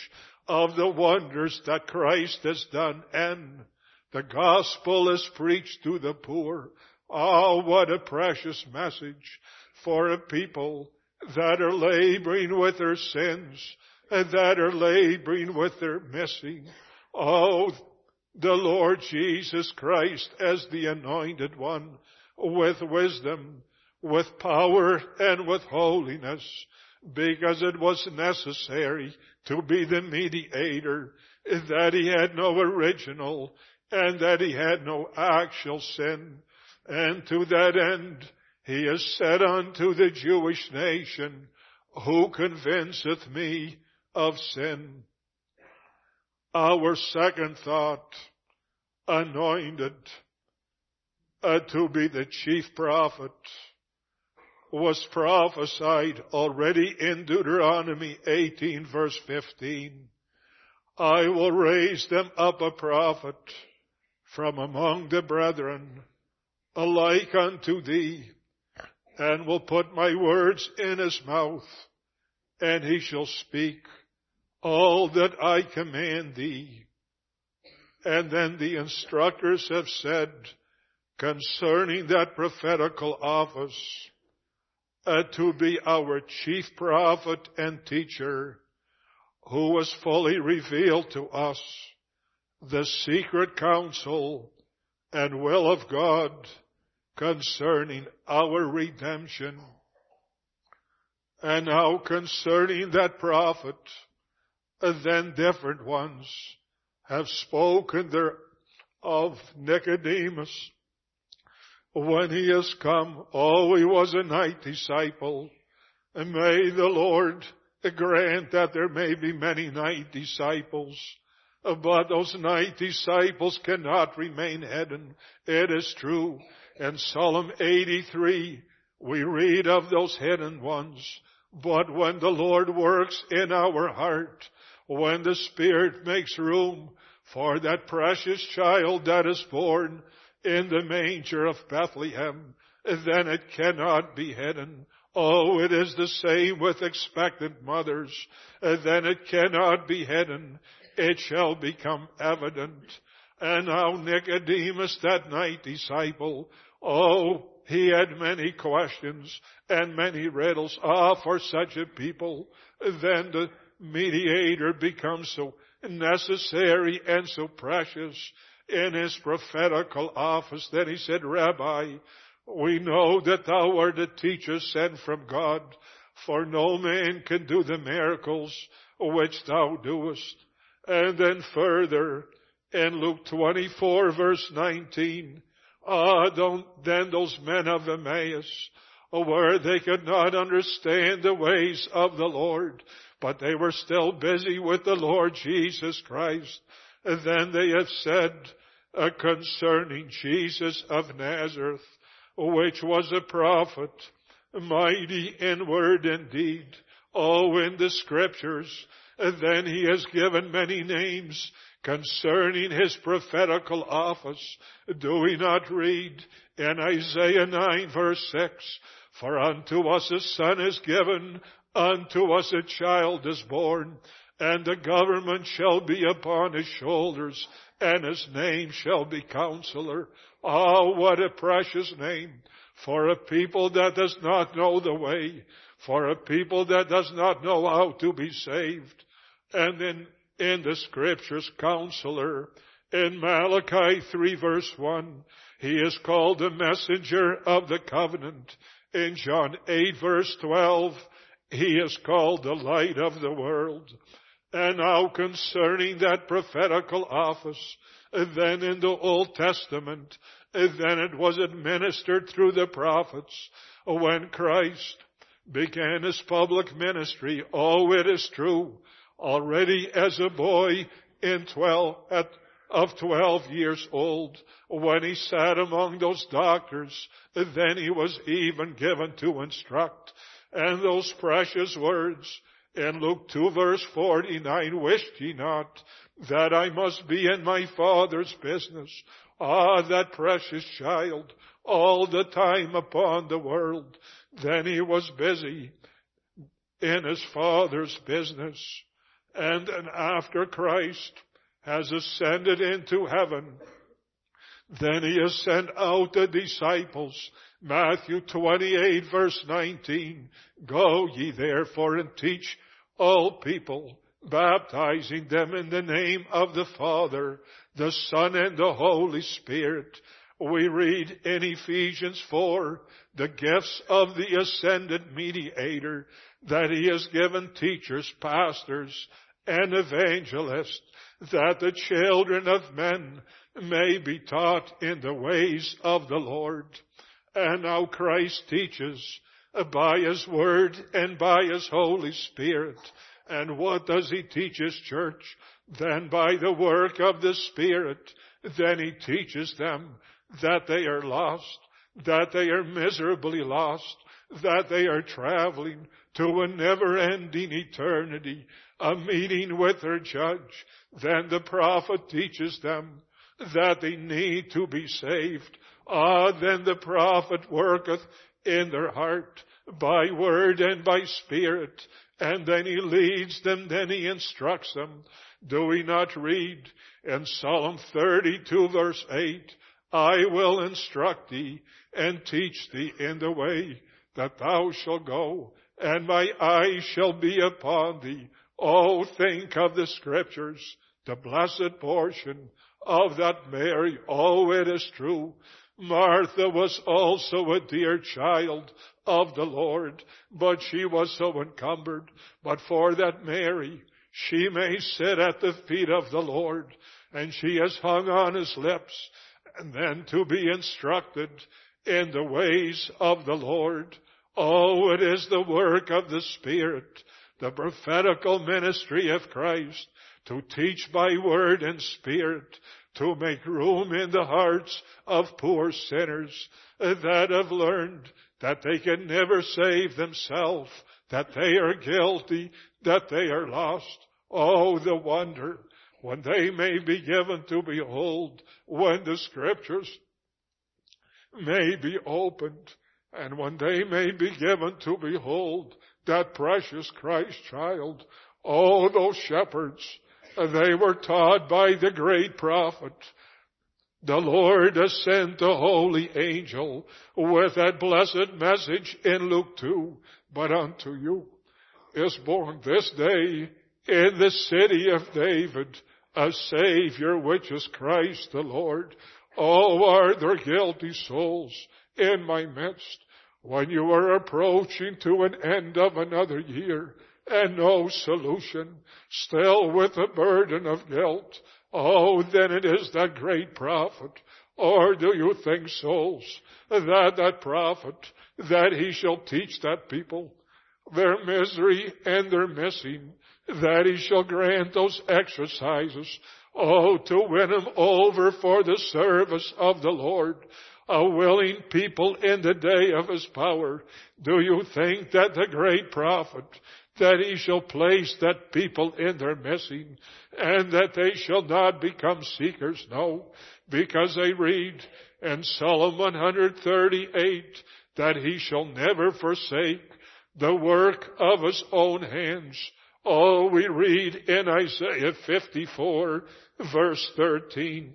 of the wonders that Christ has done, and the gospel is preached to the poor. Oh, what a precious message for a people that are laboring with their sins and that are laboring with their missing. Oh, the Lord Jesus Christ as the anointed one, with wisdom, with power, and with holiness, because it was necessary to be the mediator, that he had no original and that he had no actual sin. And to that end, he has said unto the Jewish nation, who convinceth me of sin? Our second thought, anointed to be the chief prophet, was prophesied already in Deuteronomy 18 verse 15. I will raise them up a prophet from among the brethren, alike unto thee, and will put my words in his mouth, and he shall speak all that I command thee. And then the instructors have said concerning that prophetical office, to be our chief prophet and teacher, who was fully revealed to us the secret counsel and will of God concerning our redemption. And now concerning that prophet, then different ones have spoken there of Nicodemus. When he has come, oh, he was a night disciple. And may the Lord grant that there may be many night disciples. But those night disciples cannot remain hidden. It is true. In Psalm 83, we read of those hidden ones. But when the Lord works in our heart, when the Spirit makes room for that precious child that is born in the manger of Bethlehem, then it cannot be hidden. Oh, it is the same with expectant mothers. Then it cannot be hidden. It shall become evident. And now Nicodemus, that night disciple, oh, he had many questions and many riddles. For such a people, then the mediator becomes so necessary and so precious in his prophetical office. Then he said, Rabbi, we know that thou art a teacher sent from God, for no man can do the miracles which thou doest. And then further, in Luke 24 verse 19, then those men of Emmaus, where they could not understand the ways of the Lord, but they were still busy with the Lord Jesus Christ. And then they have said concerning Jesus of Nazareth, which was a prophet, mighty in word and deed, in the Scriptures. And then he has given many names concerning his prophetical office. Do we not read in Isaiah 9 verse 6, for unto us a son is given, unto us a child is born, and the government shall be upon his shoulders, and his name shall be Counselor. Oh, what a precious name for a people that does not know the way, for a people that does not know how to be saved. And then in the Scriptures, Counselor, in Malachi 3 verse 1, he is called the messenger of the covenant. In John 8 verse 12, he is called the light of the world. And now concerning that prophetical office, then in the Old Testament, then it was administered through the prophets. When Christ began his public ministry, it is true, already as a boy of 12 years old, when he sat among those doctors, then he was even given to instruct. And those precious words in Luke 2 verse 49, wished ye not that I must be in my Father's business? That precious child, all the time upon the world, then he was busy in his Father's business. And then after Christ has ascended into heaven, then he has sent out the disciples. Matthew 28 verse 19. Go ye therefore and teach all people, baptizing them in the name of the Father, the Son, and the Holy Spirit. We read in Ephesians 4, the gifts of the ascended mediator, that he has given teachers, pastors, and evangelists, that the children of men may be taught in the ways of the Lord. And now Christ teaches by his word and by his Holy Spirit. And what does he teach his church? Then by the work of the Spirit, then he teaches them that they are lost, that they are miserably lost, that they are traveling to a never-ending eternity, a meeting with their judge. Then the prophet teaches them that they need to be saved. Then the prophet worketh in their heart by word and by spirit. And then he leads them, then he instructs them. Do we not read in Psalm 32 verse 8, I will instruct thee and teach thee in the way that thou shalt go, and my eye shall be upon thee. Oh, think of the scriptures, the blessed portion of that Mary. Oh, it is true. Martha was also a dear child of the Lord, but she was so encumbered. But for that Mary, she may sit at the feet of the Lord, and she has hung on his lips, and then to be instructed in the ways of the Lord. Oh, it is the work of the Spirit, the prophetical ministry of Christ, to teach by word and spirit, to make room in the hearts of poor sinners that have learned that they can never save themselves, that they are guilty, that they are lost. Oh, the wonder when they may be given to behold, when the scriptures may be opened, and when they may be given to behold that precious Christ child. Oh, those shepherds, they were taught by the great prophet. The Lord has sent a holy angel with that blessed message in Luke 2. But unto you is born this day in the city of David a Savior, which is Christ the Lord. Oh, are there guilty souls in my midst when you are approaching to an end of another year and no solution, still with a burden of guilt? Oh, then it is that great prophet. Or do you think, souls, that prophet, that he shall teach that people their misery and their missing, that he shall grant those exercises, oh, to win them over for the service of the Lord, a willing people in the day of his power? Do you think that the great prophet, that he shall place that people in their missing, and that they shall not become seekers? No, because they read in Psalm 138 that he shall never forsake the work of his own hands. Oh, we read in Isaiah 54 verse 13,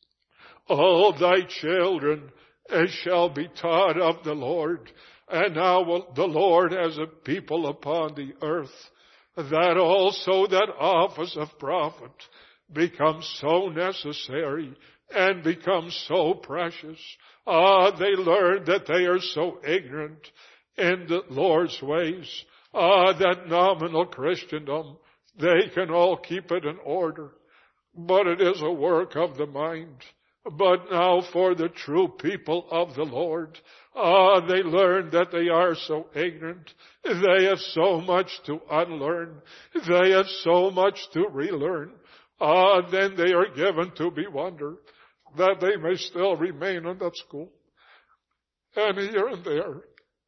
all thy children shall be taught of the Lord. And now the Lord has a people upon the earth, that also that office of prophet becomes so necessary and becomes so precious. They learn that they are so ignorant in the Lord's ways. That nominal Christendom, they can all keep it in order, but it is a work of the mind. But now for the true people of the Lord, they learn that they are so ignorant. They have so much to unlearn. They have so much to relearn. Then they are given to be wonder that they may still remain in that school. And here and there,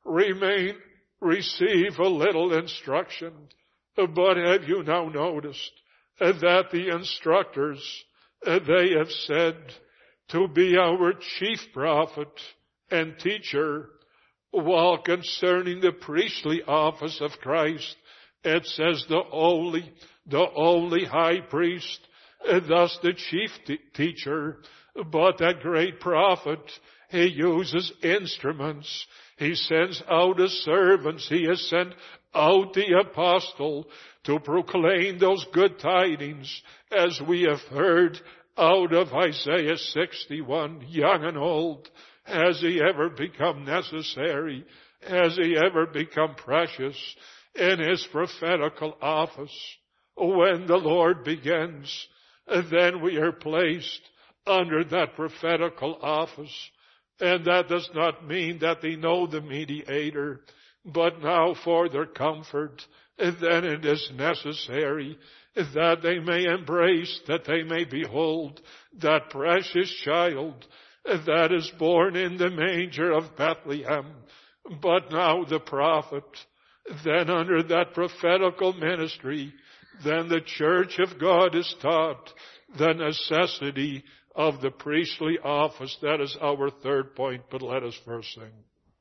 receive a little instruction. But have you now noticed that the instructors, they have said to be our chief prophet and teacher, while concerning the priestly office of Christ, It says the only high priest, thus the chief teacher, but that great prophet, he uses instruments. He sends out his servants. He has sent out the apostle to proclaim those good tidings, as we have heard out of Isaiah 61, young and old. Has he ever become necessary? Has he ever become precious in his prophetical office? When the Lord begins, then we are placed under that prophetical office. And that does not mean that they know the mediator, but now for their comfort, then it is necessary that they may embrace, that they may behold that precious child that is born in the manger of Bethlehem. But now the prophet, then under that prophetical ministry, then the church of God is taught the necessity of the priestly office. That is our third point, but let us first sing.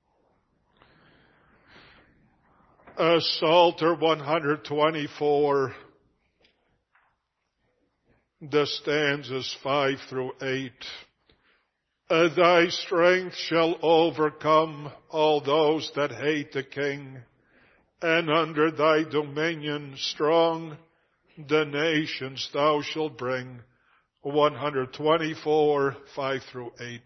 Psalter 124, the stanzas 5 through 8. Thy strength shall overcome all those that hate the king, and under thy dominion strong the nations thou shalt bring. 124, 5 through 8.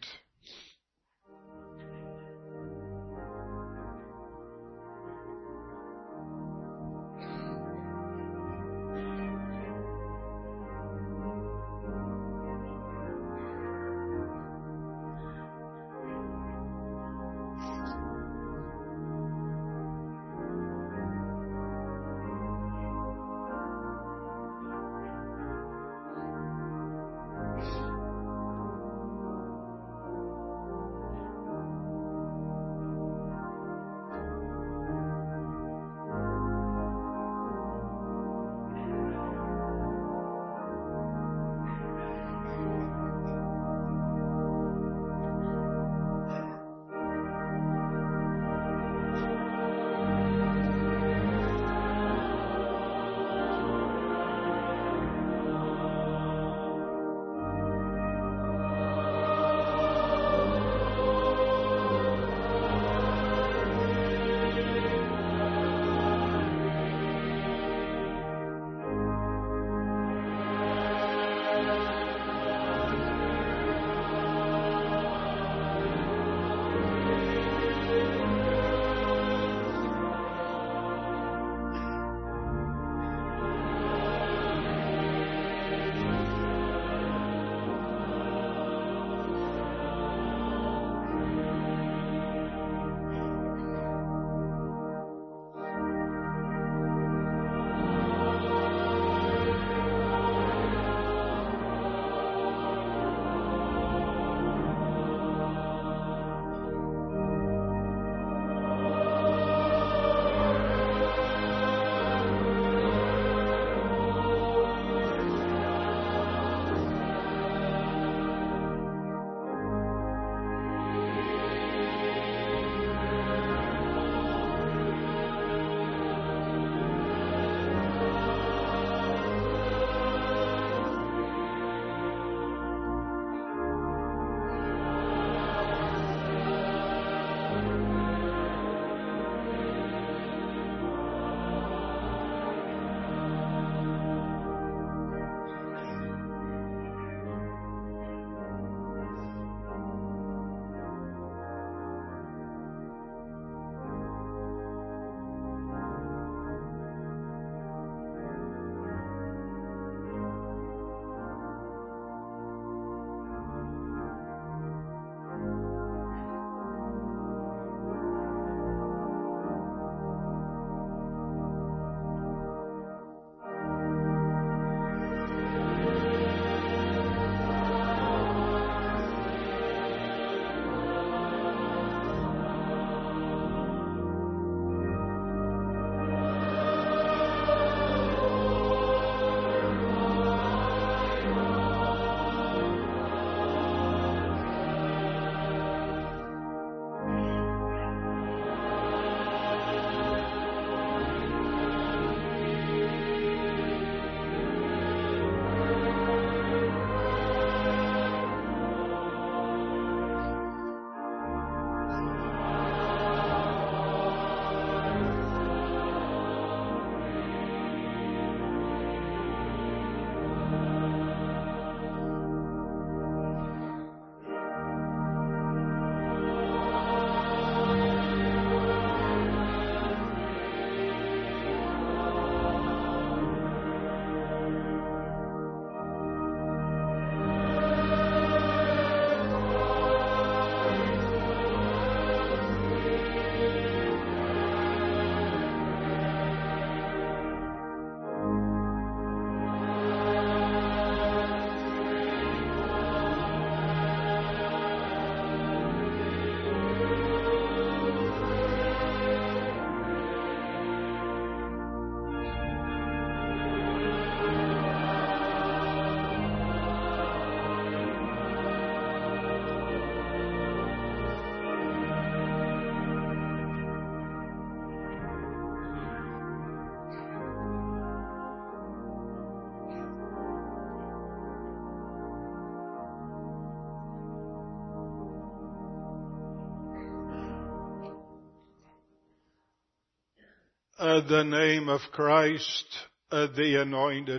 the name of Christ, the anointed.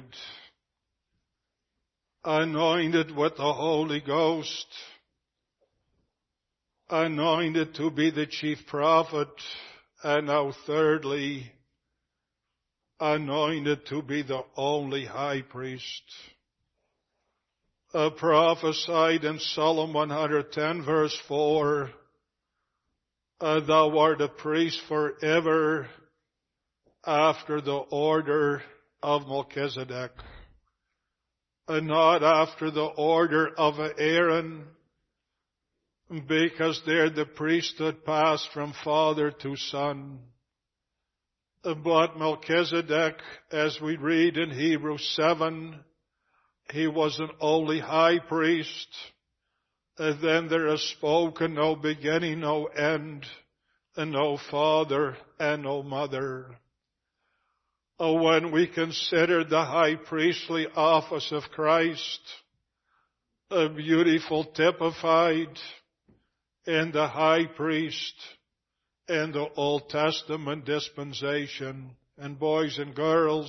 Anointed with the Holy Ghost. Anointed to be the chief prophet. And now thirdly, anointed to be the only high priest. Prophesied in Psalm 110 verse 4, thou art a priest forever after the order of Melchizedek, and not after the order of Aaron, because there the priesthood passed from father to son. But Melchizedek, as we read in Hebrews 7, he was an only high priest. And then there is spoken no beginning, no end, and no father and no mother. When we consider the high priestly office of Christ, a beautiful typified in the high priest in the Old Testament dispensation. And boys and girls,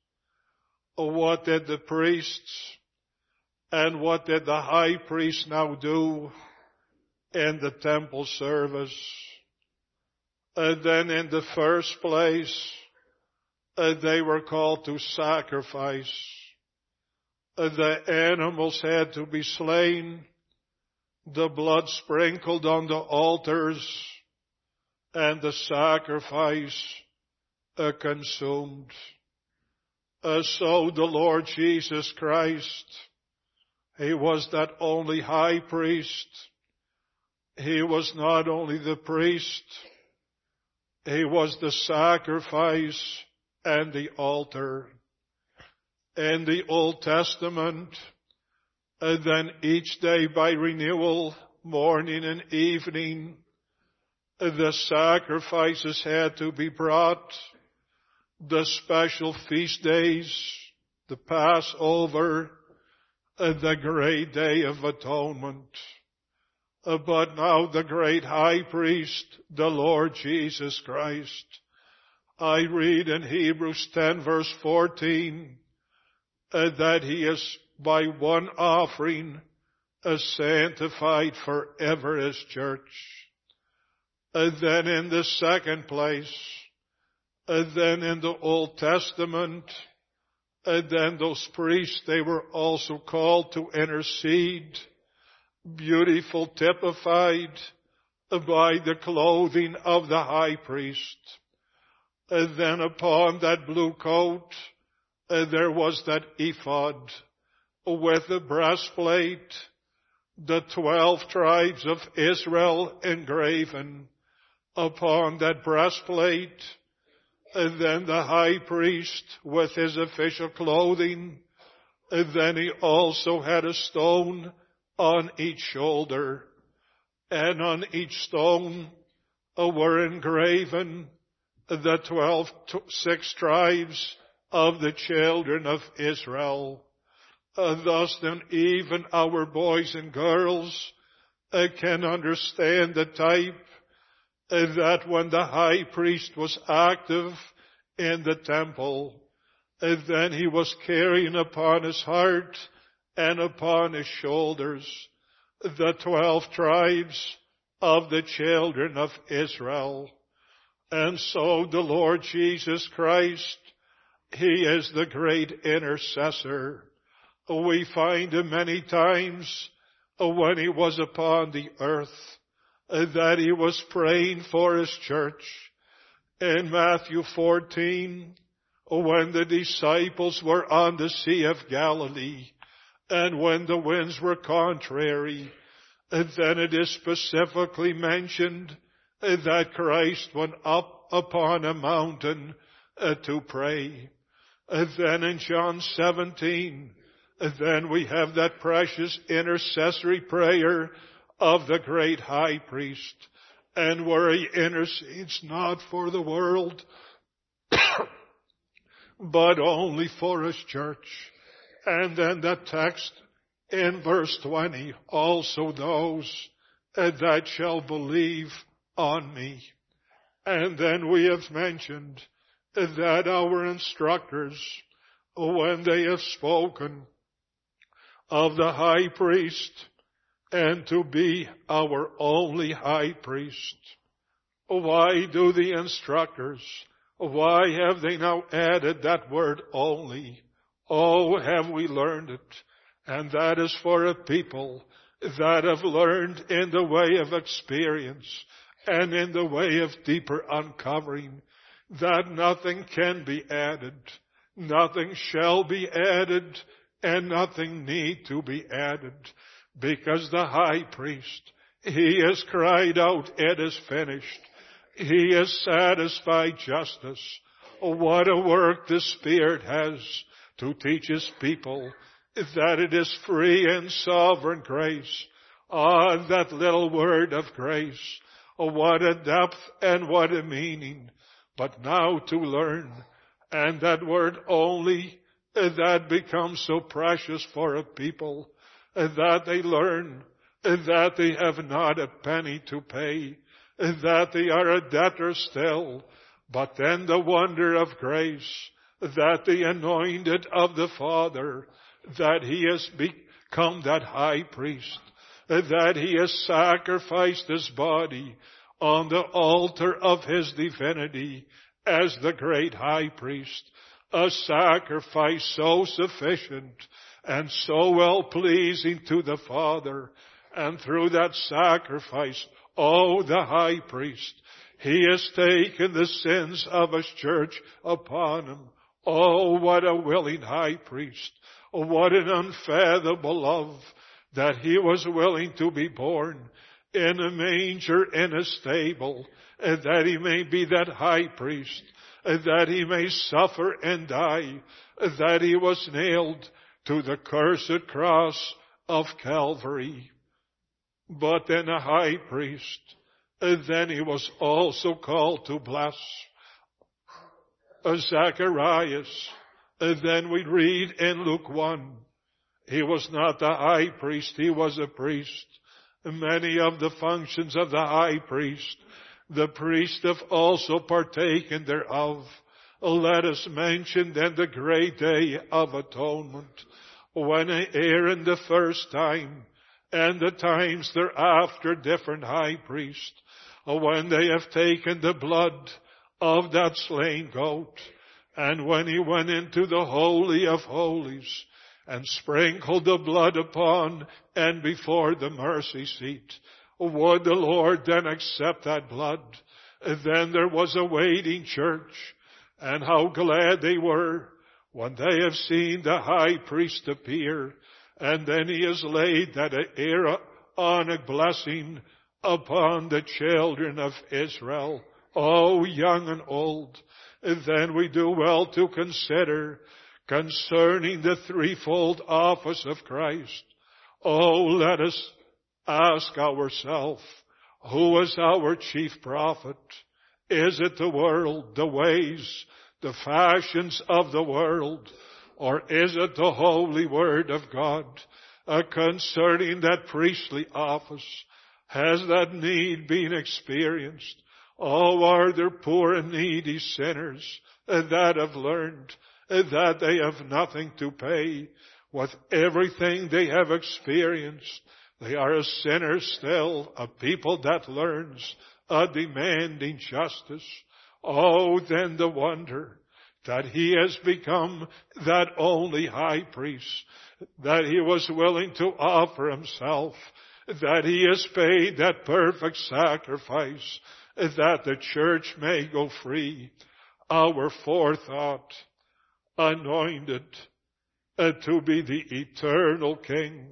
what did the priests and what did the high priest now do in the temple service? And then in the first place, they were called to sacrifice. The animals had to be slain, the blood sprinkled on the altars, and the sacrifice consumed. So the Lord Jesus Christ, he was that only high priest. He was not only the priest, he was the sacrifice and the altar. In the Old Testament, and then each day by renewal, morning and evening, the sacrifices had to be brought. The special feast days, the Passover, the great day of atonement. But now the great high priest, the Lord Jesus Christ, I read in Hebrews 10 verse 14, that he is by one offering sanctified forever his church. Then in the second place, then in the Old Testament, then those priests, they were also called to intercede, beautiful typified by the clothing of the high priest. And then upon that blue coat, there was that ephod with the breastplate, the 12 tribes of Israel engraven upon that breastplate. And then the high priest with his official clothing. And then he also had a stone on each shoulder. And on each stone were engraven the 6 tribes of the children of Israel. Thus then even our boys and girls can understand the type that when the high priest was active in the temple, then he was carrying upon his heart and upon his shoulders the 12 tribes of the children of Israel. And so the Lord Jesus Christ, he is the great intercessor. We find him many times when he was upon the earth, that he was praying for his church. In Matthew 14, when the disciples were on the Sea of Galilee, and when the winds were contrary, then it is specifically mentioned that Christ went up upon a mountain to pray. Then in John 17, then we have that precious intercessory prayer of the great high priest, and where he intercedes not for the world, but only for his church. And then the text in verse 20, also those that shall believe on me. And then we have mentioned that our instructors, when they have spoken of the high priest and to be our only high priest, why do the instructors, why have they now added that word only? Oh, have we learned it? And that is for a people that have learned in the way of experience and in the way of deeper uncovering that nothing can be added, nothing shall be added, and nothing need to be added, because the high priest, he has cried out, it is finished. He has satisfied justice. What a work the Spirit has to teach His people that it is free and sovereign grace. Ah, that little word of grace. What a depth and what a meaning. But now to learn, and that word only, that becomes so precious for a people, that they learn that they have not a penny to pay, that they are a debtor still. But then the wonder of grace, that the anointed of the Father, that He has become that high priest, that He has sacrificed His body on the altar of His divinity as the great high priest, a sacrifice so sufficient and so well pleasing to the Father. And through that sacrifice, oh, the high priest, he has taken the sins of His church upon Him. Oh, what a willing high priest. What an unfathomable love that He was willing to be born in a manger, in a stable, and that He may be that high priest, and that He may suffer and die, that He was nailed to the cursed cross of Calvary. But then a high priest, and then He was also called to bless Zacharias. And then we read in Luke 1, he was not the high priest, he was a priest. Many of the functions of the high priest, the priest have also partaken thereof. Let us mention then the great day of atonement, when Aaron the first time, and the times thereafter different high priests, when they have taken the blood of that slain goat, and when he went into the Holy of Holies and sprinkled the blood upon and before the mercy seat, would the Lord then accept that blood? Then there was a waiting church, and how glad they were when they have seen the high priest appear, and then he has laid that Aaronic blessing upon the children of Israel, oh, young and old. Then we do well to consider concerning the threefold office of Christ. Oh, let us ask ourselves, who is our chief prophet? Is it the world, the ways, the fashions of the world? Or is it the holy word of God? Concerning that priestly office, has that need been experienced? Oh, are there poor and needy sinners that have learned that they have nothing to pay with everything they have experienced? They are a sinner still, a people that learns a demanding justice. Oh, then the wonder that He has become that only high priest, that He was willing to offer Himself, that He has paid that perfect sacrifice, that the church may go free. Our forethought, anointed to be the eternal King.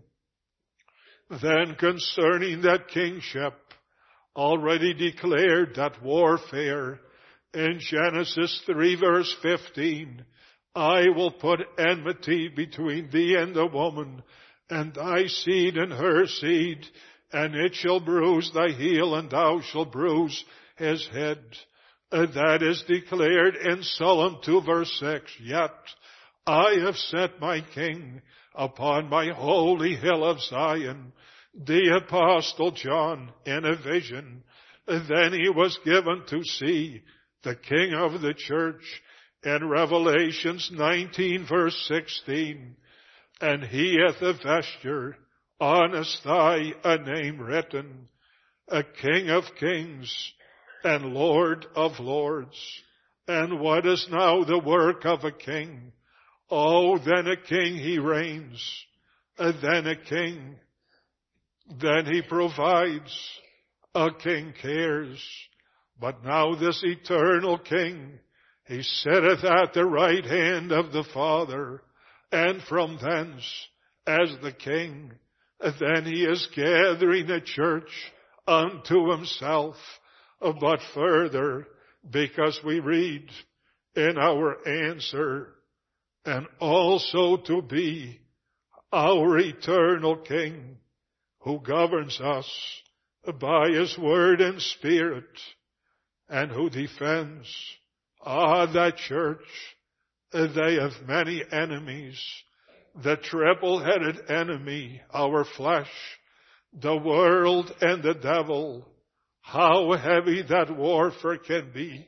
Then concerning that kingship, already declared that warfare in Genesis 3 verse 15, I will put enmity between thee and the woman, and thy seed and her seed, and it shall bruise thy heel, and thou shalt bruise his head. That is declared in Psalm 2 verse 6. Yet I have set my king upon my holy hill of Zion. The apostle John in a vision, then he was given to see the King of the church. In Revelations 19 verse 16, and he hath a vesture on his thigh, a name written, a King of kings and Lord of lords. And what is now the work of a king? Oh, then a king he reigns, and then a king. Then he provides, a king cares. But now this eternal king, he sitteth at the right hand of the Father, and from thence, as the king, then he is gathering a church unto himself. But further, because we read in our answer, and also to be our eternal king, who governs us by his word and spirit, and who defends that church. They have many enemies. The triple-headed enemy, our flesh, the world, and the devil. How heavy that warfare can be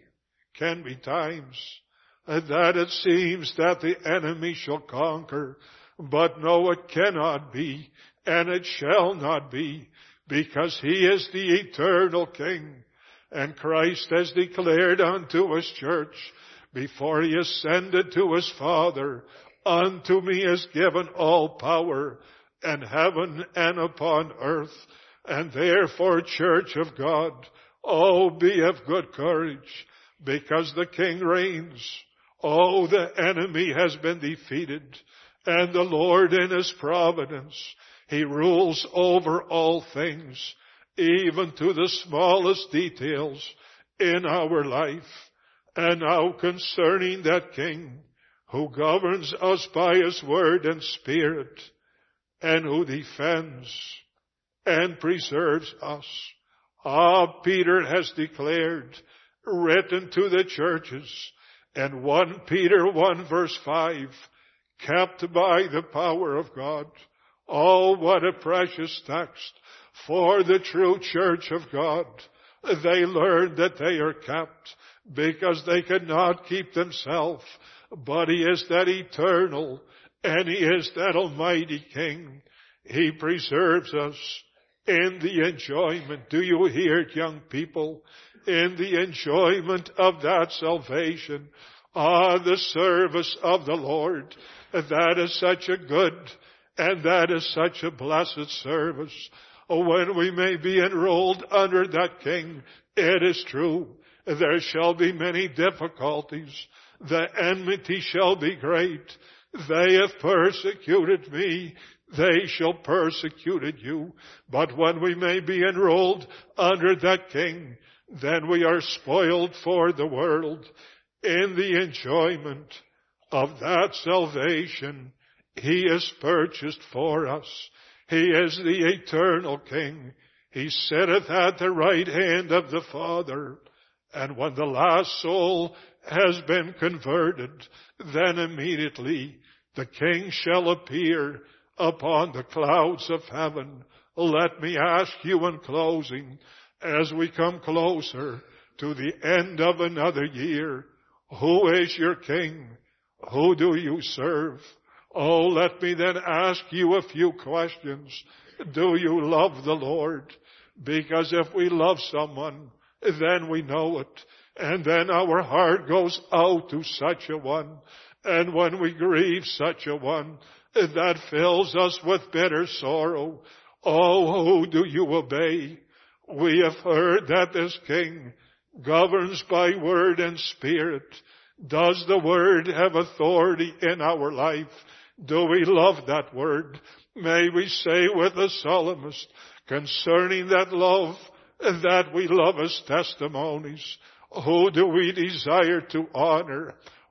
times. That it seems that the enemy shall conquer. But no, it cannot be, and it shall not be, because he is the eternal King. And Christ has declared unto his church, before he ascended to his Father, unto me is given all power in heaven and upon earth. And therefore, church of God, oh, be of good courage, because the King reigns. Oh, the enemy has been defeated, and the Lord in his providence, he rules over all things, even to the smallest details in our life. And now concerning that King, who governs us by his word and spirit, and who defends and preserves us. Peter has declared, written to the churches, and 1 Peter 1 verse 5, kept by the power of God. Oh, what a precious text for the true church of God. They learn that they are kept because they cannot keep themselves, but he is that eternal, and he is that almighty King. He preserves us in the enjoyment. Do you hear it, young people? In the enjoyment of that salvation. The service of the Lord. That is such a good and that is such a blessed service. When we may be enrolled under that King, it is true, there shall be many difficulties. The enmity shall be great. They have persecuted me. They shall persecute you. But when we may be enrolled under that King, then we are spoiled for the world in the enjoyment of that salvation he has purchased for us. He is the eternal King. He sitteth at the right hand of the Father. And when the last soul has been converted, then immediately the King shall appear upon the clouds of heaven. Let me ask you in closing, as we come closer to the end of another year, who is your King? Who do you serve? Oh, let me then ask you a few questions. Do you love the Lord? Because if we love someone, then we know it. And then our heart goes out to such a one. And when we grieve such a one, that fills us with bitter sorrow. Oh, who do you obey? We have heard that this King governs by word and spirit. Does the word have authority in our life? Do we love that word? May we say with the psalmist concerning that love, that we love his testimonies. Who do we desire to honor?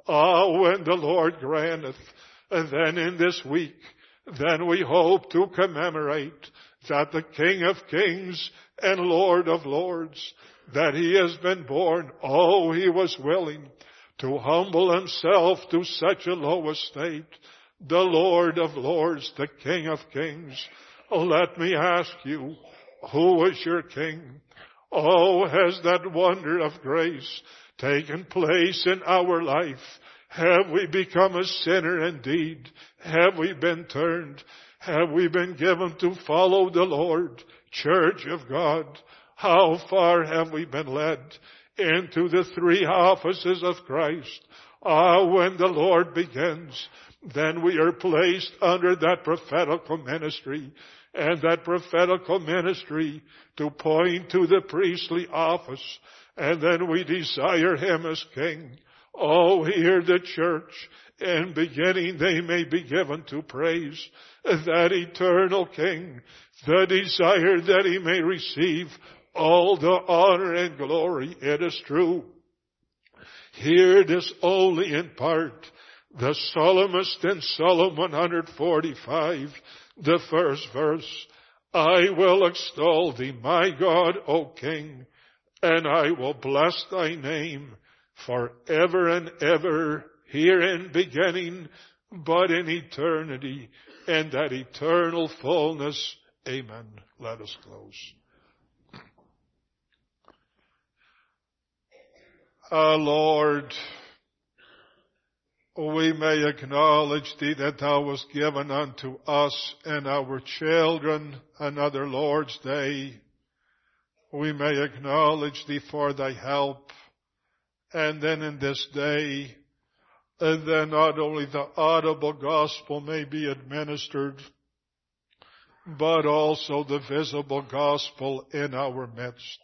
When the Lord granteth. And then in this week, then we hope to commemorate that the King of kings and Lord of lords, that he has been born. Oh, he was willing to humble himself to such a low estate. The Lord of lords, the King of kings. Let me ask you, who is your King? Oh, has that wonder of grace taken place in our life? Have we become a sinner indeed? Have we been turned? Have we been given to follow the Lord? Church of God, how far have we been led into the three offices of Christ? When the Lord begins, then we are placed under that prophetical ministry, and that prophetical ministry to point to the priestly office, and then we desire Him as King. Oh, hear the church. In beginning they may be given to praise that eternal King, the desire that He may receive all the honor and glory. It is true. Hear this only in part. The psalmist in Psalm 145, the first verse, I will extol Thee, my God, O King, and I will bless Thy name forever and ever, here in beginning, but in eternity, and that eternal fullness. Amen. Let us close. Lord, we may acknowledge Thee that Thou wast given unto us and our children another Lord's Day. We may acknowledge Thee for Thy help. And then in this day, then not only the audible gospel may be administered, but also the visible gospel in our midst.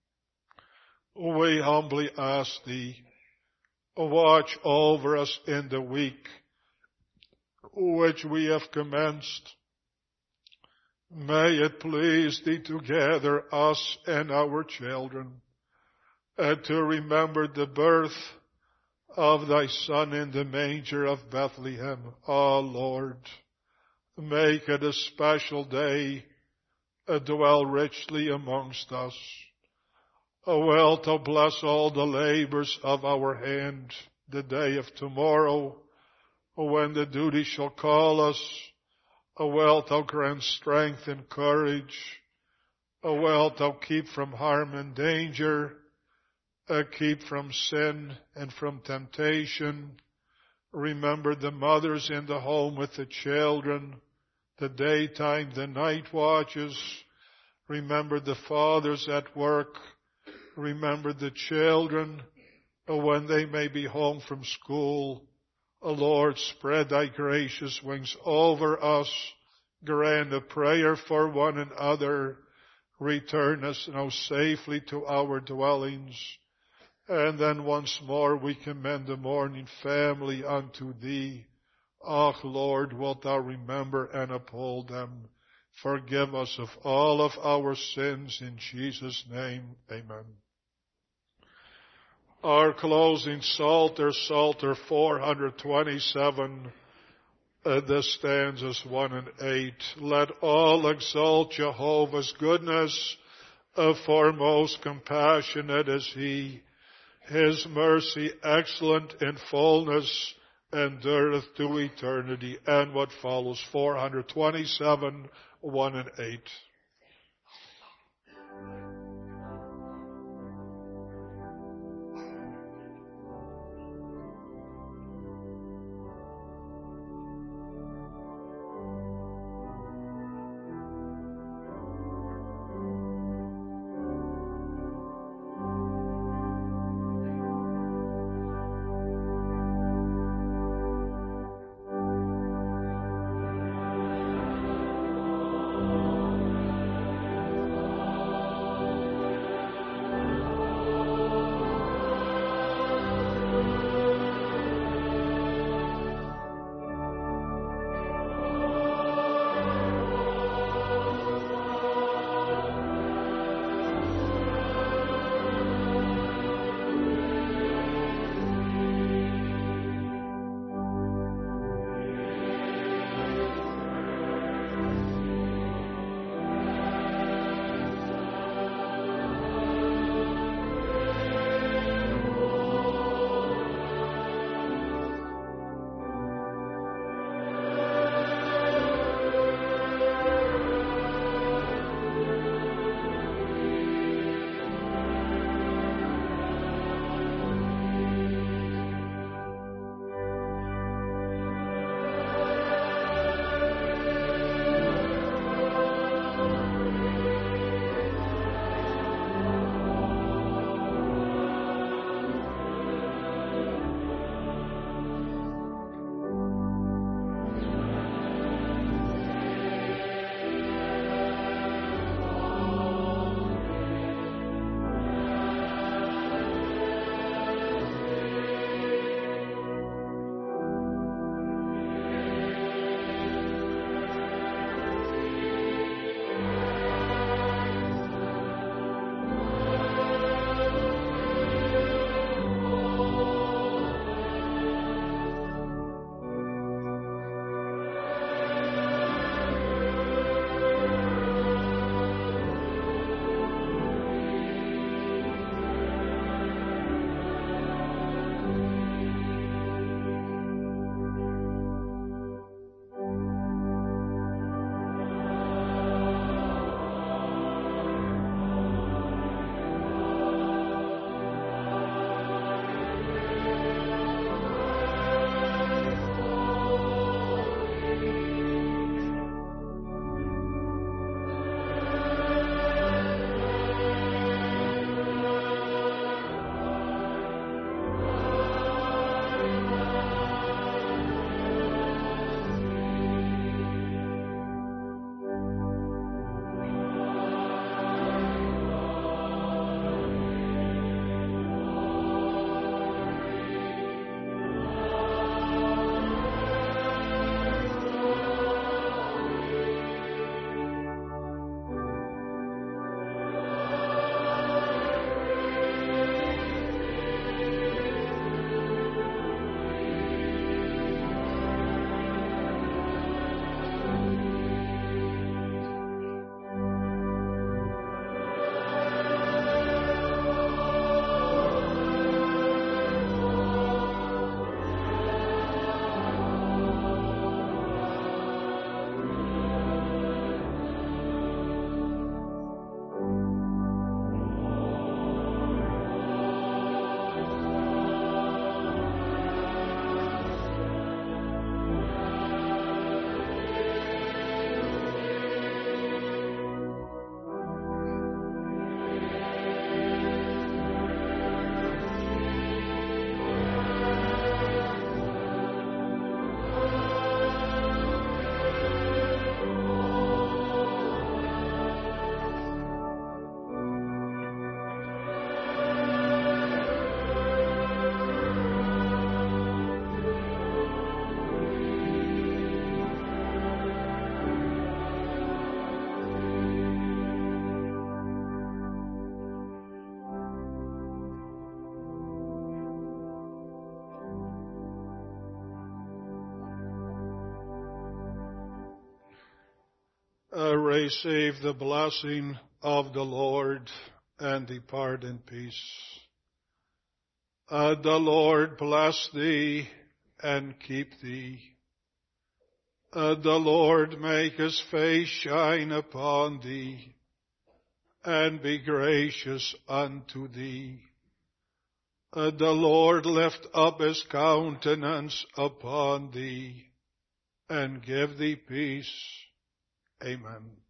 We humbly ask Thee, watch over us in the week which we have commenced. May it please Thee to gather us and our children, and to remember the birth of Thy Son in the manger of Bethlehem. O Lord, make it a special day, dwell richly amongst us. Wilt Thou bless all the labors of our hand, the day of tomorrow, when the duty shall call us. Wilt Thou grant strength and courage. Wilt Thou keep from harm and danger. Keep from sin and from temptation. Remember the mothers in the home with the children, the daytime, the night watches. Remember the fathers at work. Remember the children when they may be home from school. Lord, spread Thy gracious wings over us. Grant a prayer for one another. Return us now safely to our dwellings. And then once more we commend the mourning family unto Thee. Ah, Lord, wilt Thou remember and uphold them. Forgive us of all of our sins in Jesus' name. Amen. Our closing Psalter, Psalter 427, the stanzas 1 and 8. Let all exalt Jehovah's goodness, for most compassionate is He. His mercy excellent in fullness, endureth to eternity. And what follows, 427, 1 and 8. receive the blessing of the Lord and depart in peace. The Lord bless thee and keep thee. The Lord make his face shine upon thee and be gracious unto thee. The Lord lift up his countenance upon thee and give thee peace. Amen.